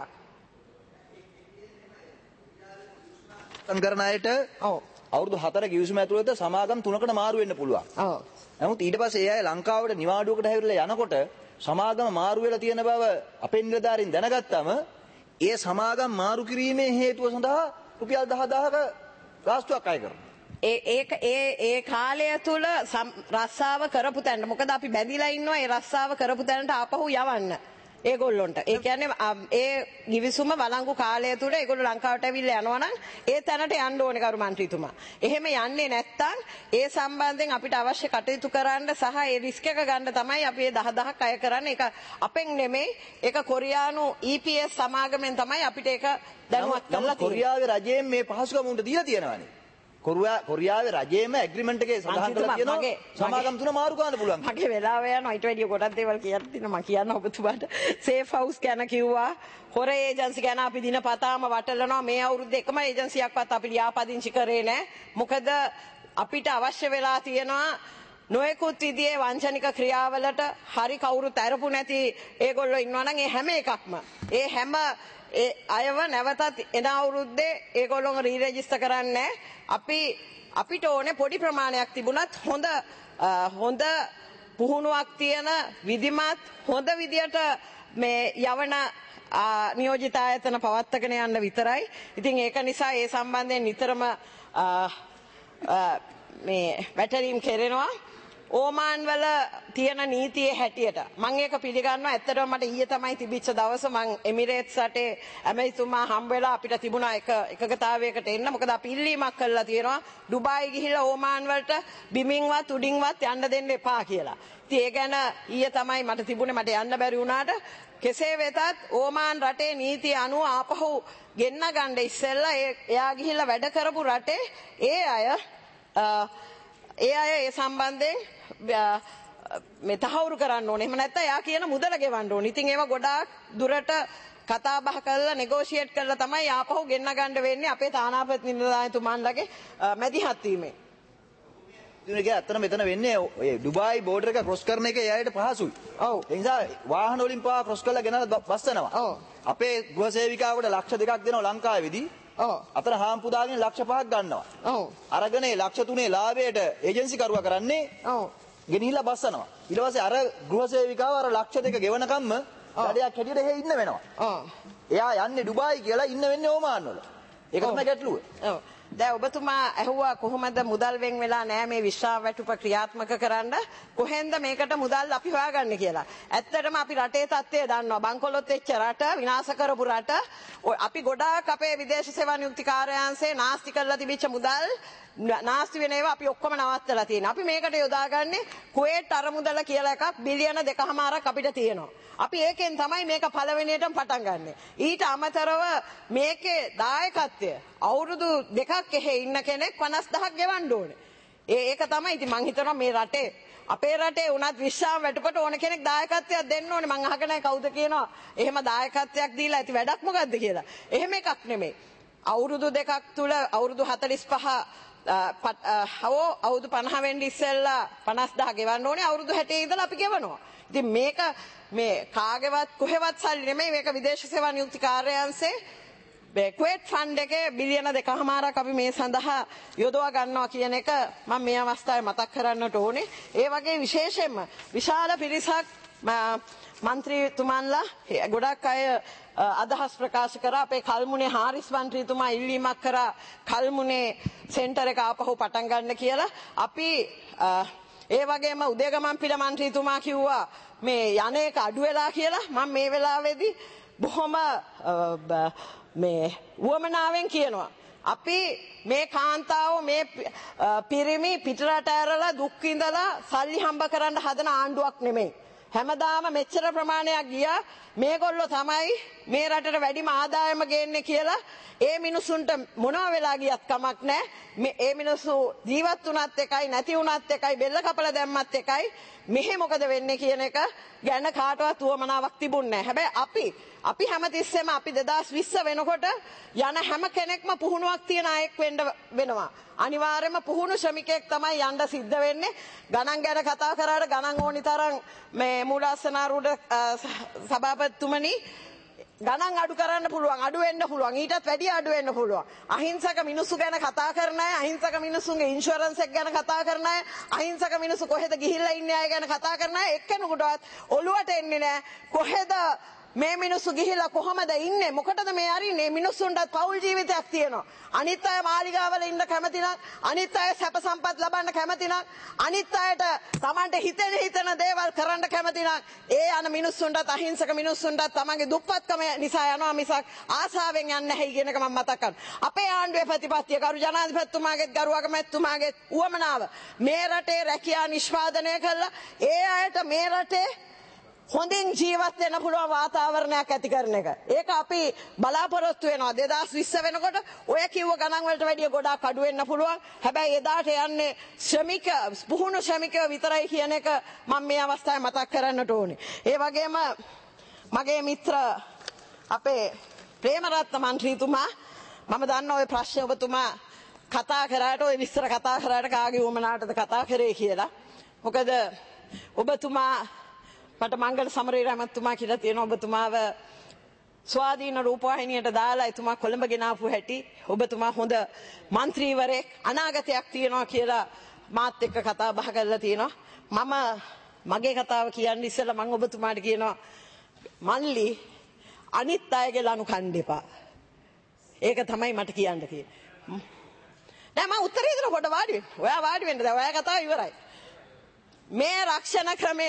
කරන අයට අවුරුදු 4 කිවිසුම ඇතුළත සමාගම් 3කට මාරු වෙන්න පුළුවන්. ඔව්. නමුත් ඊට පස්සේ ඒ අය ලංකාවට නිවාඩුවකට හැවිලා යනකොට සමාගම මාරු වෙලා තියෙන බව අපේ නිලධාරීන් දැනගත්තම ඒ සමාගම් මාරු කිරීමේ හේතුව සඳහා රුපියල් 10000ක ගාස්තුවක් අය කරනවා. ඒ කාලය තුල රස්සාව කරපු තැනට මොකද අපි බැඳිලා ඉන්නවා ඒ රස්සාව කරපු තැනට ආපහු යවන්න ඒගොල්ලොන්ට. ඒ කියන්නේ ඒ ගිවිසුම වළංගු කාලය තුල ඒගොල්ලෝ ලංකාවට ඇවිල්ලා යනවා නම් ඒ තැනට යන්න ඕනේ කරු මන්ත්‍රීතුමා. එහෙම යන්නේ නැත්නම් ඒ සම්බන්ධයෙන් අපිට අවශ්‍ය කටයුතු කරන්න සහ ඒ රිස්ක් එක ගන්න තමයි අපි මේ 10000ක් අය කරන්නේ. ඒක අපෙන් නෙමෙයි. ඒක කොරියානු EPS සමාගමෙන් තමයි අපිට ඒක දැනුවත් කරලා තියෙන්නේ. කොරියාවේ රජයෙන් මේ පහසුකම උන්ට දීලා තියෙනවානේ. කොරියාවේ රජයේම ඇග්‍රීමන්ට් එකේ සඳහන් කරලා තියෙනවා සමාගම් තුන මාරු කරන්න පුළුවන්. මගේ වෙලාව යනවා ඊට වැඩිය ගොඩක් දේවල් කියන්න තියෙනවා. මම කියන්න ඔබතුමාට සේෆ් හවුස් ගැන කිව්වා. හොර ඒජන්සි ගැන අපි දිනපතාම වටලනවා. මේ අවුරුද්දේ එකම ඒජන්සියක්වත් අපි ලියාපදිංචි කරේ නැහැ. මොකද අපිට අවශ්‍ය වෙලා තියෙනවා නොයෙකුත් විදිහේ වංචනික ක්‍රියාවලට හරි කවුරුත් අරපු නැති ඒගොල්ලෝ ඉන්නවා නම් ඒ හැම එකක්ම ඒ හැම ඒ අයව නැවතත් එන අවුරුද්දේ ඒගොල්ලෝ රීරෙජිස්ටර් කරන්නේ අපිට ඕනේ පොඩි ප්‍රමාණයක් තිබුණත් හොඳ පුහුණුවක් තියෙන විධිමත් හොඳ විදියට මේ යවන නියෝජිත ආයතන පවත්වාගෙන යන්න විතරයි. ඉතින් ඒක නිසා ඒ සම්බන්ධයෙන් නිතරම මේ වැටලීම් කෙරෙනවා. ඕමාන් වල තියෙන නීතියේ හැටියට මම ඒක පිළිගන්නවා. ඇත්තටම මට ඊයේ තමයි තිබිච්ච දවස මම එමිරේට්ස් රටේ ඇමතිතුමා හම්බ වෙලා අපිට තිබුණා එකගතාවයකට එන්න. මොකද අපි ඉල්ලීමක් කළා තියෙනවා ඩුබායි ගිහිල්ලා ඕමාන් වලට බිමින්වත් උඩින්වත් යන්න දෙන්න එපා කියලා. ඉතින් ඒ ගැන ඊයේ තමයි මට තිබුණේ. මට යන්න බැරි වුණාට කෙසේ වෙතත් ඕමාන් රටේ නීතිය අනුව ආපහු ගෙන්න ගන්න ඉස්සෙල්ලා එයා ගිහිල්ලා වැඩ කරපු රටේ ඒ අය ඒ සම්බන්ධයෙන් මේ තහවුරු කරන්න ඕනේ. එහෙම නැත්නම් එයා කියන මුදල ගෙවන්න ඕනේ. ඉතින් ඒව ගොඩාක් දුරට කතා බහ කරලා නෙගෝෂියේට් කරලා තමයි ආපහු ගෙන්න ගන්න වෙන්නේ අපේ තානාපති නිලධාරීතුමන්ලගේ මැදිහත් වීමෙන්. ඉතින් ඇත්තට මෙතන වෙන්නේ ඔය ඩුබායි බෝඩර් එක ක්‍රොස් කරන එක එයාට පහසුයි. ඔව්. ඒ නිසා වාහන වලින් පාවා ක්‍රොස් කරලා ගෙනලා බස්සනවා. ඔව්. අපේ ගෘහ සේවිකාවට ලක්ෂ 2ක් දෙනවා ලංකාවේදී. ඔව්. අතන හාම්පු දාගෙන ලක්ෂ 5ක් ගන්නවා. ඔව්. අරගෙන ලක්ෂ 3 ලාභයට ඒජන්සි කරුවා කරන්නේ. ඔව්. ගෙනිහිලා බස්සනවා. ඊට පස්සේ අර ගෘහ සේවිකාව අර ලක්ෂ 2 ගෙවනකම්ම ගඩයක් හැටියට එහෙ ඉන්න වෙනවා. ඔව්. එයා යන්නේ ඩුබායි කියලා ඉන්න වෙන්නේ ඕමාන් වල. ඒක තමයි ගැටලුව. ඔව්. දැන් ඔබතුමා ඇහුවා කොහොමද මුදල් වෙන් වෙලා නැහැ මේ විශ්‍රාම වැටුප ක්‍රියාත්මක කරන්න කොහෙන්ද මේකට මුදල් අපි හොයාගන්නේ කියලා. ඇත්තටම අපි රටේ තත්ත්වය දන්නවා. බංකොලොත් වෙච්ච රට, විනාශ කරපු රට අපි ගොඩාක් අපේ විදේශ සේවා නියුක්ති කාර්යාංශේ නාස්ති කරලා තිබිච්ච මුදල් නාස්ති වෙන ඒවා අපි ඔක්කොම නවත්තලා තියෙනවා. අපි මේකට යොදාගන්නේ කුවේට් අරමුදල කියලා එකක් බිලියන 2.5ක් අපිට තියෙනවා. අපි ඒකෙන් තමයි මේක පළවෙනියටම පටන් ගන්නෙ. ඊට අමතරව මේකේ දායකත්වය අවුරුදු 2ක් එහෙ ඉන්න කෙනෙක් 50000ක් ගෙවන්න ඕනේ. ඒක තමයි ඉතින් මං හිතනවා මේ රටේ අපේ රටේ උනත් විශ්‍රාම වැටුපට ඕන කෙනෙක් දායකත්වයක් දෙන්න ඕනේ. මං අහගෙන කවුද කියනවා එහෙම දායකත්වයක් දීලා ඇති වැඩක් මොකද්ද කියලා. එහෙම එකක් නෙමෙයි. අවුරුදු 2ක් තුල අවුරුදු 45 අවුරුදු 50 වෙන්න ඉස්සෙල්ලා 50000 ගෙවන්න ඕනේ. අවුරුදු 60 ඉඳලා අපි ගෙවනවා. ඉතින් මේක මේ කාගේවත් කොහෙවත් සල්ලි නෙමෙයි. මේක විදේශ සේවා නියුක්ති කාර්යාංශයේ කුවේට් ෆන්ඩ් එකේ බිලියන 2.5ක් අපි මේ සඳහා යොදවා ගන්නවා කියන එක මම මේ අවස්ථාවේ මතක් කරන්නට ඕනේ. ඒ වගේ විශේෂයෙන්ම විශාල පිරිසක් මන්ත්‍රීතුමන්ලා ගොඩක් අය අදහස් ප්‍රකාශ කරා. අපේ කල්මුනේ හාරිස් මන්ත්‍රීතුමා ඉල්ලීමක් කරා කල්මුනේ සෙන්ටර් එක ආපහු පටන් ගන්න කියලා. අපි ඒ වගේම උදේගමන් පිළ මන්ත්‍රීතුමා කිව්වා මේ යන්නේක අඩු වෙලා කියලා. මම මේ වෙලාවේදී බොහොම මේ වුවමනාවෙන් කියනවා අපි මේ කාන්තාව මේ පිරිමි පිටරට ඇරලා දුක් විඳලා සල්ලි හම්බ කරන්න හදන ආණ්ඩුවක් නෙමෙයි. හැමදාම මෙච්චර ප්‍රමාණයක් ගියා මේගොල්ලෝ තමයි මේ රටට වැඩිම ආදායම ගේන්නේ කියලා ඒ මිනිසුන්ට මොනවා වෙලා ගියත් කමක් නැහැ. ඒ මිනිස්සු ජීවත් වුණත් එකයි නැති වුණත් එකයි බෙල්ල කපලා දැම්මත් එකයි. මෙහෙ මොකද වෙන්නේ කියන එක ගැන කාටවත් උවමනාවක් තිබුණේ නැහැ. හැබැයි අපි හැමතිස්සෙම අපි 2020 වෙනකොට යන හැම කෙනෙක්ම පුහුණුවක් තියන අයෙක් වෙන්න වෙනවා. අනිවාර්යයෙන්ම පුහුණු ශ්‍රමිකයෙක් තමයි යන්න සිද්ධ වෙන්නේ. ගණන් ගැන කතා කරාට ගණන් ඕනි තරම් මේ මූලාසනාරූඪ සභාපතිතුමනි ගණන් අඩු කරන්න පුළුවන්, අඩු වෙන්න පුළුවන්, ඊටත් වැඩිය අඩු වෙන්න පුළුවන්. අහිංසක මිනිස්සු ගැන කතා කරන අය, අහිංසක මිනිස්සුන්ගේ ඉන්ෂුරන්ස් එක ගැන කතා කරන අය, අහිංසක මිනිස්සු කොහෙද ගිහිල්ලා ඉන්නේ අය ගැන කතා කරන අය එක්කෙනෙකුටවත් ඔළුවට එන්නේ නැහැ. කොහෙද මේ මිනිස්සු ගිහිල්ලා කොහමද ඉන්නේ, මොකටද මේ අරින්නේ? මිනිස්සුන්ටත් පෞල් ජීවිතයක් තියෙනවා. අනිත් අය මාලිගාවල ඉන්න කැමති නම්, අනිත් අය සැප සම්පත් ලබන්න කැමති නම්, අනිත් අයට Tamante හිතෙන දේවල් කරන්න කැමති නම් ඒ යන මිනිස්සුන්ටත් අහිංසක මිනිස්සුන්ටත් තමන්ගේ දුප්පත්කම නිසා යනවා මිසක් ආසාවෙන් යන්නේ නැහැ කියන එක මම මතක් කරනවා. අපේ ආණ්ඩුවේ ප්‍රතිපත්තිය කරු ජනාධිපතිතුමාගේත් ගරු අගමැතිතුමාගේත් උවමනාව මේ රටේ රැකියා නිෂ්පාදනය කළා ඒ අයට මේ රටේ හොඳින් ජීවත් වෙන්න පුළුවන් වාතාවරණයක් ඇති කරන එක. ඒක අපි බලාපොරොත්තු වෙනවා. 2020 වෙනකොට ඔය කිව්ව ගණන් වලට වැඩිය ගොඩාක් අඩු වෙන්න පුළුවන්. හැබැයි එදාට යන්නේ පුහුණු ශ්‍රමිකයෝ විතරයි කියන එක මම මේ අවස්ථාවේ මතක් කරන්නට ඕනේ. ඒ වගේම මගේ මිත්‍ර අපේ ප්‍රේමරත්න මන්ත්‍රීතුමා මම දන්නවා ඔය ප්‍රශ්න ඔබතුමා කතා කරාට ඔය විස්තර කතා කරාට කාගේ වමනාටද කතා කරේ කියලා. මොකද ඔබතුමා මට මංගල සමරේර මහත්මයා කියලා තියෙනවා ඔබතුමාව ස්වාධීන රූපවාහිනියට දාලා එතුමා කොළඹ ගෙනාපු හැටි ඔබතුමා හොඳ മന്ത്രിවරයෙක් අනාගතයක් තියෙනවා කියලා මාත් එක්ක කතා බහ කරලා තියෙනවා. මම මගේ කතාව කියන්නේ ඉස්සෙල්ලා මම ඔබතුමාට කියනවා මල්ලි අනිත් අයගේ ලනු කන්න එපා. ඒක තමයි මට කියන්න තියෙන්නේ. දැන් මම උත්තරේ දෙන කොට වාඩි වෙන්න. ඔයා වාඩි වෙන්න. දැන් ඔයා කතාව ඉවරයි. මේ රක්ෂණ ක්‍රමය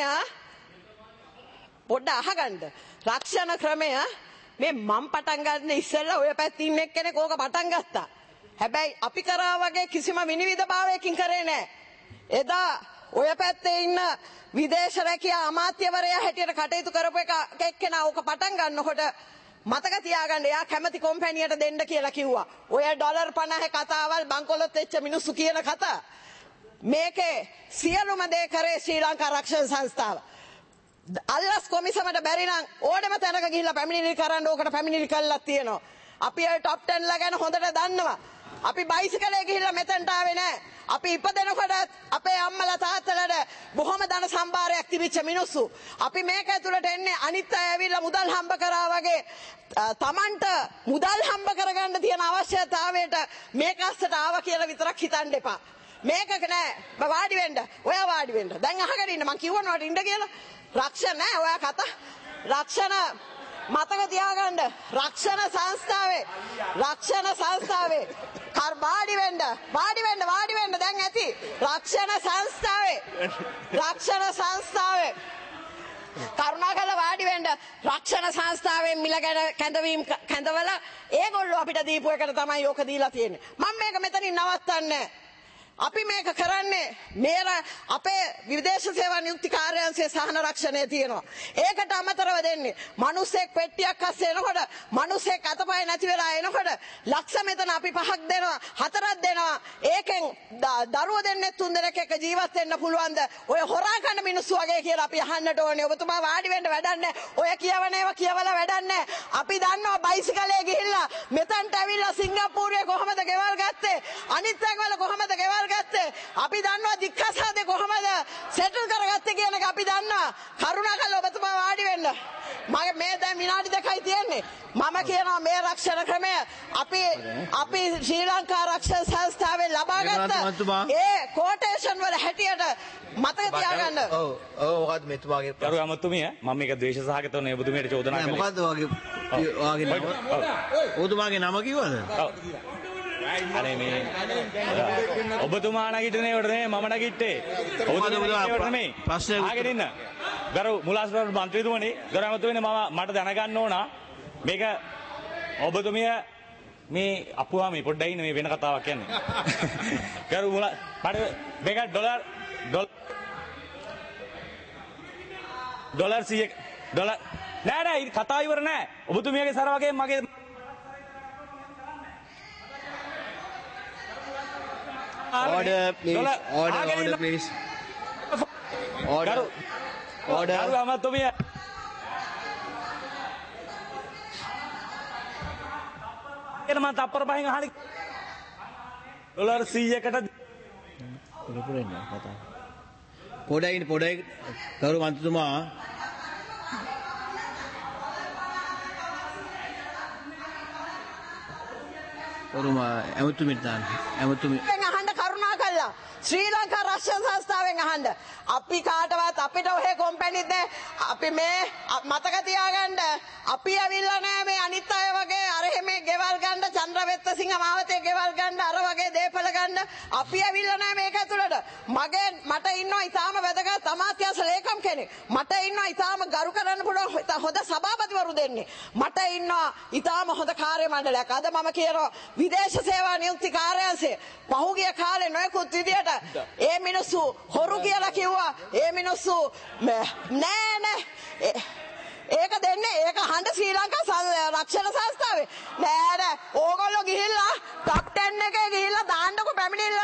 පොඩ්ඩ අහගන්න. රක්ෂණ ක්‍රමය මේ මම පටන් ගන්න ඉස්සෙල්ලා ඔය පැත්තේ ඉන්න එක්කෙනෙක් ඕක පටන් ගත්තා. හැබැයි අපි කරා වගේ කිසිම විනිවිදභාවයකින් කරේ නැහැ. එදා ඔය පැත්තේ ඉන්න විදේශ රැකියා අමාත්‍යවරයා හැටියට කටයුතු කරපු එක්කෙනා ඕක පටන් ගන්නකොට මතක තියාගන්න එයා කැමති කොම්පැනියට දෙන්න කියලා කිව්වා. ඔය ඩොලර් 50 කතාවල් බංකොලොත් වෙච්ච මිනිස්සු කියන කතා. මේකේ සියලුම දේ කරේ ශ්‍රී ලංකා රක්ෂණ සංස්ථාව. අල්ලස් කොමිසමට බැරි නම් ඕනෙම තැනක ගිහිල්ලා පැමිණිලි කරන්න ඕකට පැමිණිලි කළා තියෙනවා. අපි ඔය টොප් 10 ලා ගැන හොඳට දන්නවා. අපි බයිසිකලේ ගිහිල්ලා මෙතනට ආවේ නැහැ. අපි ඉපදෙනකොට අපේ අම්මලා තාත්තලාට බොහොම ධන සම්භාරයක් තිබිච්ච මිනිස්සු. අපි මේක ඇතුළට එන්නේ අනිත් අය ඇවිල්ලා මුදල් හම්බ කරා වගේ තමන්ට මුදල් හම්බ කරගන්න තියෙන අවශ්‍යතාවයට මේක අස්සට ආවා කියලා විතරක් හිතන්න එපා. මේකක නෑ. වාඩි වෙන්න. ඔයා වාඩි වෙන්න. දැන් අහගෙන ඉන්න මං කිව්වනවාට ඉන්න කියලා. රක්ෂණ නෑ ඔයා කතා. රක්ෂණ මතක තියාගන්න. රක්ෂණ සංස්ථාවේ වාඩි වෙන්න දැන් ඇති. රක්ෂණ සංස්ථාවේ කරුණාකරලා වාඩි වෙන්න. රක්ෂණ සංස්ථාවෙන් මිල කැඳවීම් කැඳවලා ඒගොල්ලෝ අපිට දීපු එකට තමයි ඕක දීලා තියෙන්නේ. මම මේක මෙතනින් නවත්තන්නේ. අපි මේක කරන්නේ අපේ විදේශ සේවා නියුක්ති කාර්යාංශයේ සහන රක්ෂණය තියෙනවා. ඒකට අමතරව දෙන්නේ මිනිස්සෙක් පෙට්ටියක් අස්සේ එනකොට මිනිස්සෙක් අතපය නැති වෙලා එනකොට ලක්ෂ මෙතන අපි 5ක් දෙනවා 4ක් දෙනවා. ඒකෙන් දරුවෝ දෙන්නේ 3 දෙනෙක් එක්ක ජීවත් වෙන්න පුළුවන්ද? ඔය හොරා කන මිනිස්සු වගේ කියලා අපි අහන්නට ඕනේ. ඔබතුමා වාඩි වෙන්න වැඩක් නැහැ. ඔය කියවන ඒවා කියවලා වැඩක් නැහැ. අපි දන්නවා බයිසිකලේ ගිහිල්ලා මෙතනට ඇවිල්ලා සිංගප්පූරුවේ කොහමද ගෙවල් ගත්තේ? අනිත් තැන්වල කොහමද ගෙවල් ගත්තේ? අපි දන්නවා දික්කසාදේ කොහමද සෙටල් කරගත්තේ කියන එක අපි දන්නවා කරුණාකරලා ඔබතුමා වාඩි වෙන්න. මගේ මේ දැන් විනාඩි 2යි තියෙන්නේ. මම කියනවා මේ රක්ෂණ ක්‍රමය අපි ශ්‍රී ලංකා රක්ෂණ සංස්ථාවෙන් ලබාගත්ත ඒ කෝටේෂන් වල හැටියට මතක තියාගන්න. ඔව් මොකද්ද මෙතුමාගේ ගරු අමතුමිය මම මේක ද්වේෂ සහගතව නේ ඔබතුමියට චෝදනා කළේ. මොකද්ද වාගේ ඔබතුමාගේ නම කිව්වද? අනේ මේ ඔබතුමා නැගිටිනේ වට නෙමෙයි මම නැගිට්ටේ. ඔබතුමා නෙමෙයි. ප්‍රශ්නේ ආගෙන ඉන්න. ගරු මුලාස්පුර මන්ත්‍රීතුමනි ගරු අමතුමියනේ මට දැනගන්න ඕන මේක ඔබතුමිය මේ අපුවා මේ පොඩ්ඩයි ඉන්න මේ වෙන කතාවක් කියන්නේ. ගරු මුලා මට මේක ඩොලර් 100 නෑ කතාව ඉවර නෑ. ඔබතුමියගේ සර වගේ මගේ order please order please order ගරු අමතුමිය එන මම තප්පර පහෙන් අහන්නේ ඩොලර් 100කට පුරපුරෙන්න කතා පොඩයි ගරු මන්ත්‍රීතුමා ඇමතුමිට දාන්න ඇමතුමි අහන්න කරුණා කළා ශ්‍රී ලංකා රක්ෂණ සංස්ථාවෙන් අහන්න අපි කාටවත් අපිට ඔහෙ කොම්පැනිත් නෑ අපි මේ මතක තියාගන්න අපි ඇවිල්ලා නෑ මේ අනිත් අය වගේ අර මේ ගෙවල් ගන්න චන්ද්‍රවෙත්ත සිංහ මාවතේ ගෙවල් ගන්න අර වගේ දේපල ගන්න අපි ඇවිල්ලා නෑ මේක ඇතුළට මට ඉන්නවා ඊටාම වැදගත් අමාත්‍යාංශ ලේකම් කෙනෙක් මට ඉන්නවා ඊටාම ගරු කරන්න පුළුවන් හොඳ සභාපතිවරු දෙන්නේ මට ඉන්නවා ඊටාම හොඳ කාර්ය මණ්ඩලයක් අද මම කියනවා විදේශ සේවා නියුක්ති කාර්යාංශය පහුගිය කාලේ නොයෙකුත් විදියට ඒ මිනිස්සු හොරු කියලා කිව්වා ඒ මිනිස්සු නෑ ඒක දෙන්නේ ඒක අහන්න ශ්‍රී ලංකා රක්ෂණ සංස්ථාවේ නෑ ඕගොල්ලෝ ගිහිල්ලා টপ 10 එකේ ගිහිල්ලා දාන්නකො පැමිණිල්ල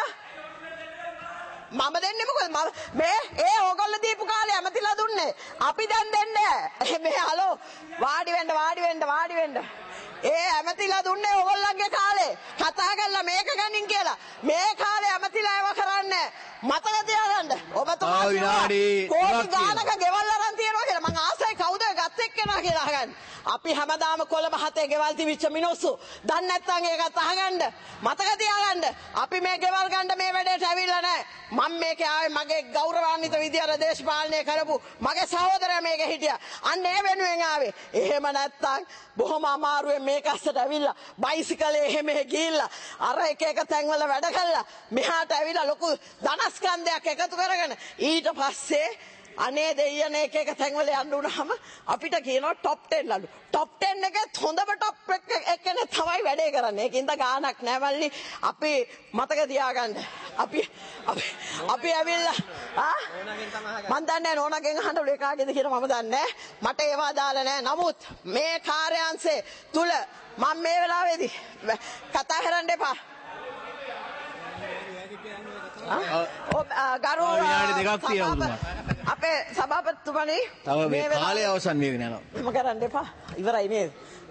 මම දෙන්නේ මොකද මේ ඒ ඕගොල්ලෝ දීපු කාලේ ඇමතිලා දුන්නේ අපි දැන් දෙන්නේ මේ හලෝ වාඩි වෙන්න ඒ ඇමතිලා දුන්නේ ඕගොල්ලන්ගේ කාලේ කතා කරලා මේක ගනින් කියලා මේ කාලේ ඇමතිලා ඒව කරන්නේ මතක තියාගන්න ඔබතුමා විනාඩි කෝටි ගානක ගෙවල් අරන් තියනවා කියලා මං ආසයි කවුද ගත් එක්කෙනා කියලා අහගන්න අපි හැමදාම කොළඹ හතේ ගෙවල් තිබිච්ච මිනිස්සු දන්නේ නැත්නම් ඒකත් අහගන්න මතක තියාගන්න අපි මේ ගෙවල් ගන්න මේ වැඩේට ඇවිල්ලා නැහැ මම මේකේ ආවේ මගේ ගෞරවාන්විත විදියට දේශපාලනය කරපු මගේ සහෝදරයා මේකේ හිටියා අන්න ඒ වෙනුවෙන් ආවේ එහෙම නැත්නම් බොහොම අමාරුවෙන් මේක අස්සට ඇවිල්ලා බයිසිකලේ එහෙම ගිහිල්ලා අර එක තැන්වල වැඩ කළා මෙහාට ඇවිල්ලා ලොකු ධනස්කන්ධයක් එකතු කරගෙන ඊට පස්සේ අනේ දෙයියනේ එක තැන්වල යන්න උනහම අපිට කියනවා টপ 10 ලලු টপ 10 එකේ හොඳම টপ එකනේ තමයි වැඩේ කරන්නේ ඒකින්ද ගාණක් නෑ මල්ලි අපි මතක තියාගන්න අපි ඇවිල්ලා මන් දන්නේ නෝනගෙන් අහන්න ඒකාගෙද කියලා මම දන්නේ මට ඒවා දාලා නෑ නමුත් මේ කාර්යාංශයේ තුල මම මේ වෙලාවේදී කතා කරන්න එපා ගරු විනාඩි දෙකක් තියෙනවා අපේ සභාපතිතුමනි තව මේ කාලය අවසන් වෙගෙන යනවා එහෙම කරන්න එපා ඉවරයි නේද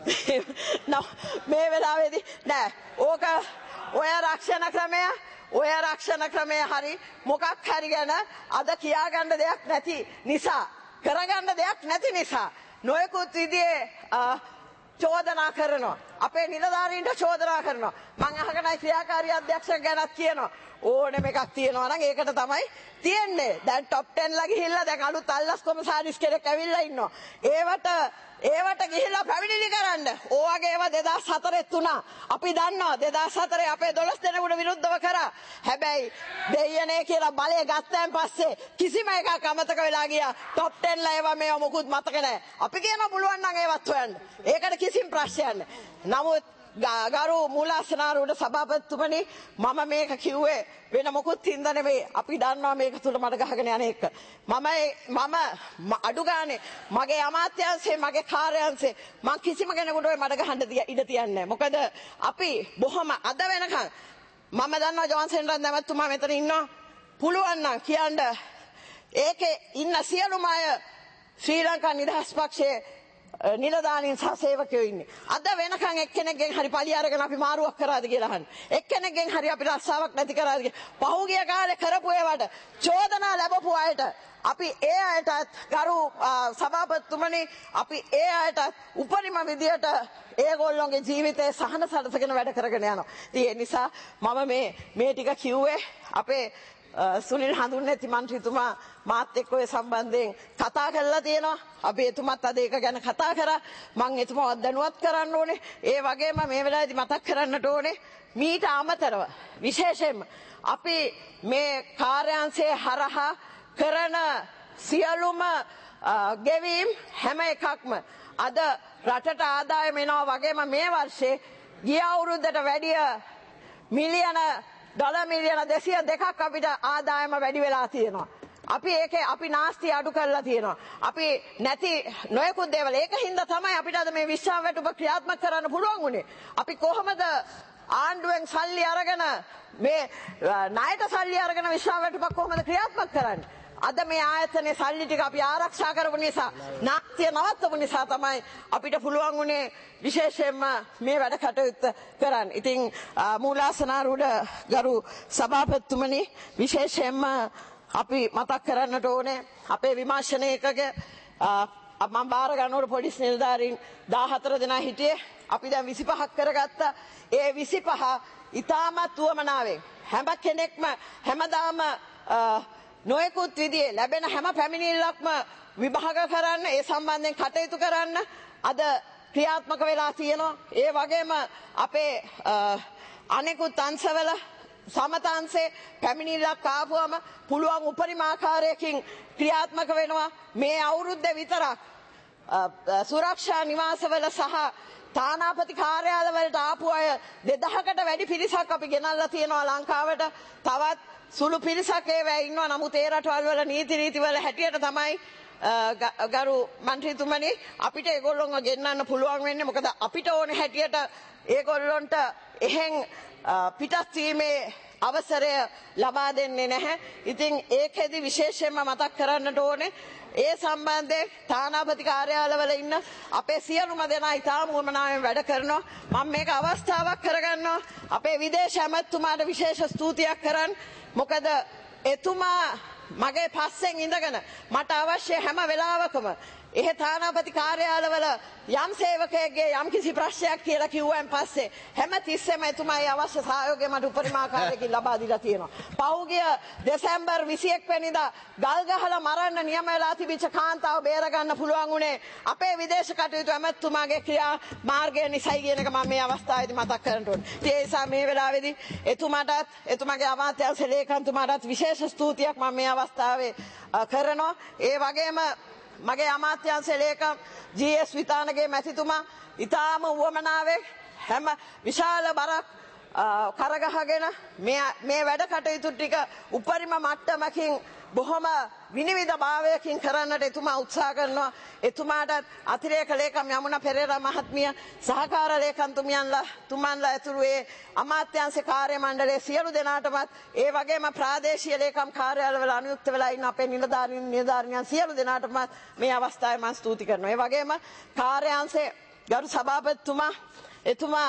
මේ වෙලාවේදී නෑ ඕක ඔය රක්ෂණ ක්‍රමය හරි මොකක් හරි ගැන අද කියාගන්න දෙයක් නැති නිසා කරගන්න දෙයක් නැති නිසා නොයෙකුත් විදිහේ චෝදනා කරනවා අපේ නිලධාරීන්ට චෝදනා කරනවා මං අහගෙනයි ක්‍රියාකාරී අධ්‍යක්ෂක ගැනත් කියනවා ඕනෙම එකක් තියෙනවා නම් ඒකට තමයි තියෙන්නේ දැන් টপ 10 ලා ගිහිල්ලා දැන් අලුත් අල්ලස් කොමසාරිස් කෙනෙක් ඇවිල්ලා ඉන්නවා ඒවට ගිහිල්ලා පැමිණිලි කරන්න ඕවගේ ඒවා 2004 තුනා අපි දන්නවා 2004 අපේ 12 දෙනෙකුට විරුද්ධව කරා හැබැයි දෙයියනේ කියලා බලය ගත්තන් පස්සේ කිසිම එකක් අමතක වෙලා ගියා টপ 10 ලා ඒවා මේව මොකුත් මතක නැහැ අපි කියනවා පුළුවන් නම් ඒවත් හොයන්න ඒකට කිසිම ප්‍රශ්නයක් නැහැ නමුත් ගරු මූලාසනාරූඪ සභාපතිතුමනි මම මේක කිව්වේ වෙන මොකුත් හින්දා නෙවෙයි අපි දන්නවා මේක තුල මඩ ගහගෙන යන එක මම අඩු ගානේ මගේ අමාත්‍යාංශේ මගේ කාර්යාංශේ මං කිසිම කෙනෙකුට ඔය මඩ ගහන්න ඉඩ තියන්නේ නැහැ මොකද අපි බොහොම අද වෙනකන් මම දන්නවා ජෝන්සන් රන්දමතුමා මෙතන ඉන්නවා පුළුවන් නම් කියන්න ඒකේ ඉන්න සියලුම අය ශ්‍රී ලංකා නිදහස් පක්ෂයේ නිලධාරීන් සහ සේවකයෝ ඉන්නේ. අද වෙනකන් එක්කෙනෙක්ගෙන් හරි පලිය අරගෙන අපි මාරුවක් කරාද කියලා අහන්න. එක්කෙනෙක්ගෙන් හරි අපි රස්සාවක් නැති කරාද කියලා. පහුගිය කාලේ කරපු ඒවට චෝදනා ලැබපු අයට අපි ඒ අයටත් ගරු සභාපතිතුමනි අපි ඒ අයටත් උපරිම විදියට ඒගොල්ලොන්ගේ ජීවිතේ සහන සලසගෙන වැඩ කරගෙන යනවා. ඉතින් ඒ නිසා මම මේ ටික කිව්වේ අපේ සුනිල් හඳුන්නැති මන්ත්‍රීතුමා මාත් එක්ක ඔය සම්බන්ධයෙන් කතා කරලා තියෙනවා. අපි එතුමත් අද ඒක ගැන කතා කරා. මම එතුමාවත් දැනුවත් කරන්න ඕනේ. ඒ වගේම මේ වෙලාවේදී මතක් කරන්නට ඕනේ මීට අමතරව විශේෂයෙන්ම අපි මේ කාර්යාංශයේ හරහා කරන සියලුම ගෙවීම් හැම එකක්ම අද රටට ආදායම එනවා වගේම මේ වර්ෂේ ගිය අවුරුද්දට වැඩිය මිලියන ඩොලර් මිලියන 202ක් අපිට ආදායම වැඩි වෙලා තියෙනවා. අපි නාස්ති අඩු කරලා තියෙනවා. අපි නැති නොයෙකුත් දේවල් ඒකින්ද තමයි අපිට අද මේ විශ්‍රාම වැටුප ක්‍රියාත්මක කරන්න පුළුවන් වුණේ. අපි කොහොමද ආණ්ඩුවෙන් සල්ලි අරගෙන මේ ණයට සල්ලි අරගෙන විශ්‍රාම වැටුපක් කොහොමද ක්‍රියාත්මක කරන්නේ? අද මේ ආයතනයේ සල්ලි ටික අපි ආරක්ෂා කරපු නිසා නාස්තිය නවත්තපු නිසා තමයි අපිට පුළුවන් වුණේ විශේෂයෙන්ම මේ වැඩ කටයුත්ත කරන්න. ඉතින් මූලාසනාරූඪ ගරු සභාපතිතුමනි විශේෂයෙන්ම අපි මතක් කරන්නට ඕනේ අපේ විමර්ශනයකක මම බාර ගන්නකොට පොලිස් නිලධාරීන් 14 දෙනා හිටියේ. අපි දැන් 25ක් කරගත්තා. ඒ 25 ඉතාමත් උවමනාවෙන් හැම කෙනෙක්ම හැමදාම නොයෙකුත් විදිහේ ලැබෙන හැම පැමිණිල්ලක්ම විභාග කරන්න ඒ සම්බන්ධයෙන් කටයුතු කරන්න අද ක්‍රියාත්මක වෙලා තියෙනවා. ඒ වගේම අපේ අනෙකුත් අංශවල සමතාංශේ පැමිණිල්ලක් ආපුවම පුළුවන් උපරිම ආකාරයකින් ක්‍රියාත්මක වෙනවා. මේ අවුරුද්දේ විතරක් සුරක්ෂා නිවාසවල සහ තානාපති කාර්යාලවලට ආපු අය 2000කට වැඩි පිරිසක් අපි ගෙනල්ලා තියෙනවා ලංකාවට. තවත් සුළු පිරිසක් ඒවා ඉන්නවා. නමුත් ඒ රටවල් වල නීති රීතිවල හැටියට තමයි ගරු මන්ත්‍රීතුමනි අපිට ඒගොල්ලොන්ව ගෙන්නන්න පුළුවන් වෙන්නේ. මොකද අපිට ඕනේ හැටියට ඒගොල්ලොන්ට එහෙන් පිටත් වීමේ අවසරය ලබා දෙන්නේ නැහැ. ඉතින් ඒකෙදි විශේෂයෙන්ම මතක් කරන්නට ඕනේ ඒ සම්බන්ධයෙන් තානාපති කාර්යාලවල ඉන්න අපේ සියලුම දෙනා ඉතාම උවමනාවෙන් වැඩ කරනවා. මම මේක අවස්ථාවක් කරගන්නවා අපේ විදේශ ඇමතිතුමාට විශේෂ ස්තුතියක් කරන්න. මොකද එතුමා මගේ පස්සෙන් ඉඳගෙන මට අවශ්‍ය හැම වෙලාවකම එහෙ තානාපති කාර්යාලවල යම් සේවකයෙක්ගේ යම් කිසි ප්‍රශ්නයක් කියලා කිව්වන් පස්සේ හැම තිස්සෙම එතුමායි අවශ්‍ය සහයෝගය මට උපරිම ආකාරයකින් ලබා දීලා තියෙනවා. පහුගිය දෙසැම්බර් 21 වෙනිදා ගල් ගහලා මරන්න නියම වෙලා තිබිච්ච කාන්තාව බේර ගන්න පුළුවන් උනේ අපේ විදේශ කටයුතු ඇමතිතුමාගේ ක්‍රියා මාර්ගය නිසයි කියන එක මම මේ අවස්ථාවේදී මතක් කරන්න ඕනේ. ඒ නිසා මේ වෙලාවේදී එතුමාටත් එතුමාගේ අමාත්‍යාංශ ලේකම්තුමාටත් විශේෂ ස්තුතියක් මම මේ අවස්ථාවේ කරනවා. ඒ වගේම මගේ අමාත්‍යාංශ ලේකම් ජී.එස්. විතානගේ මැතිතුමා ඉතාම උවමනාවෙන් හැම විශාල බරක් කරගහගෙන මේ වැඩ කටයුතු ටික උපරිම මට්ටමකින් බොහොම විනිවිද භාවයකින් කරන්නට එතුමා උත්සාහ කරනවා. එතුමාටත් අතිරේක ලේකම් යමුනා පෙරේරා මහත්මිය සහකාර ලේකම්තුමන්ලා ඇතුළු ඒ අමාත්‍යාංශ කාර්ය මණ්ඩලයේ සියලු දෙනාටමත් ඒ වගේම ප්‍රාදේශීය ලේකම් කාර්යාලවල අනුයුක්ත වෙලා ඉන්න අපේ නිලධාරීන් සියලු දෙනාටමත් මේ අවස්ථාවේ මම ස්තුති කරනවා. ඒ වගේම කාර්යාංශයේ ගරු සභාපතිතුමා එතුමා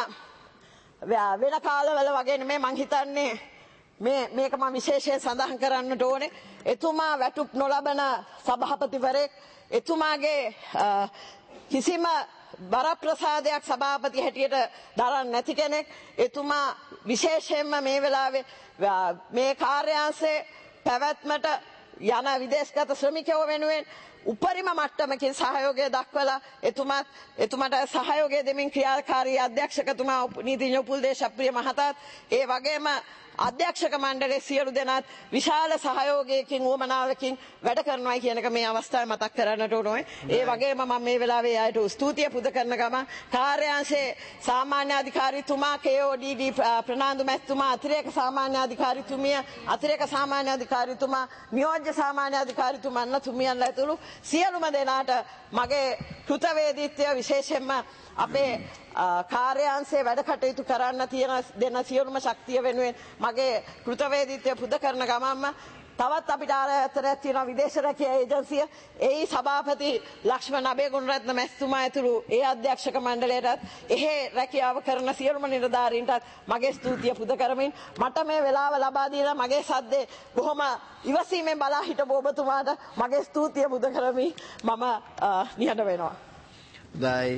වෙන කාලවල වගේ නෙමෙයි මං හිතන්නේ මේක මම විශේෂයෙන් සඳහන් කරන්නට ඕනේ. එතුමා වැටුප් නොලබන සභාපතිවරයෙක්. එතුමාගේ කිසිම බරප්‍රසාදයක් සභාපති හැටියට දරන්නේ නැති කෙනෙක්. එතුමා විශේෂයෙන්ම මේ වෙලාවේ මේ කාර්යාංශයේ පැවැත්මට යන විදේශගත ශ්‍රමිකයෝ වෙනුවෙන් උපරිම මට්ටමකින් සහයෝගය දක්වලා එතුමාට සහයෝගය දෙමින් ක්‍රියාකාරී අධ්‍යක්ෂකතුමා නීතිඥ උපුල්දේශ අප්‍රිය මහතාත් ඒ වගේම අධ්‍යක්ෂක මණ්ඩලයේ සියලු දෙනාත් විශාල සහයෝගයකින් උවමනාවකින් වැඩ කරනවා කියන එක මේ අවස්ථාවේ මතක් කරන්නට ඕනේ. ඒ වගේම මම මේ වෙලාවේ ආයත ස්තුතිය පුද කරන ගම කාර්යාංශයේ සාමාන්‍ය අධිකාරීතුමා KODD ප්‍රනාන්දු මැතිතුමා අතිරේක සාමාන්‍ය අධිකාරීතුමිය අතිරේක සාමාන්‍ය අධිකාරීතුමා නියෝජ්‍ය සාමාන්‍ය අධිකාරීතුමන්ලා තුමියන්ලා ඇතුළු සියලුම දෙනාට මගේ කෘතවේදීත්වය විශේෂයෙන්ම අපේ කාර්යාංශයේ වැඩ කටයුතු කරන්න තියෙන දෙන සියලුම ශක්තිය වෙනුවෙන් මගේ කෘතවේදීත්වය පුද කරන ගමන්ම තවත් අපිට ආයතනයක් තියෙනවා විදේශ රැකියා ඒජන්සිය. ඒ සභාපති ලක්ෂ්මන් අබේගුණරත්න මැතිතුමා ඇතුළු ඒ අධ්‍යක්ෂක මණ්ඩලයටත් එහි රැකියාව කරන සියලුම නිලධාරීන්ටත් මගේ ස්තුතිය පුද කරමින් මට මේ වෙලාව ලබා දීලා මගේ සද්දේ බොහොම ඉවසීමෙන් බලා හිටපු ඔබතුමාට මගේ ස්තුතිය පුද කරමින් මම නිහඬ වෙනවා. දැයි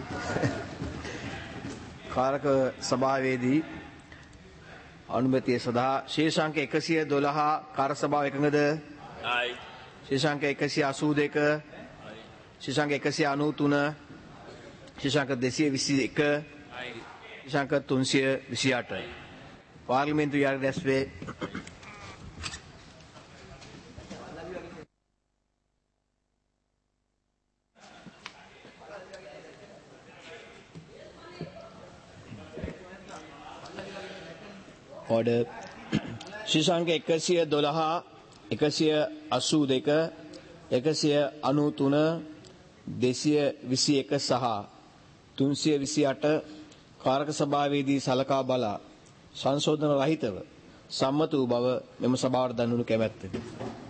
කාරක සභාවේදී අනුමැතිය සඳහා ශීර්ෂාංක 112 කාර්ය සභාව එකඟද? ආයි. ශීර්ෂාංක 182 ශීර්ෂාංක 193 ශීර්ෂාංක 221 ශීර්ෂාංක 328 පාර්ලිමේන්තු යාර දැස්වේ order ශීර්ෂාංක 112 182 193 221 සහ 328 කාරක සභාවේදී සලකා බලා සංශෝධන රහිතව සම්මත වූ බව මෙම සභාවට දන්වනු කැමැත්තේ.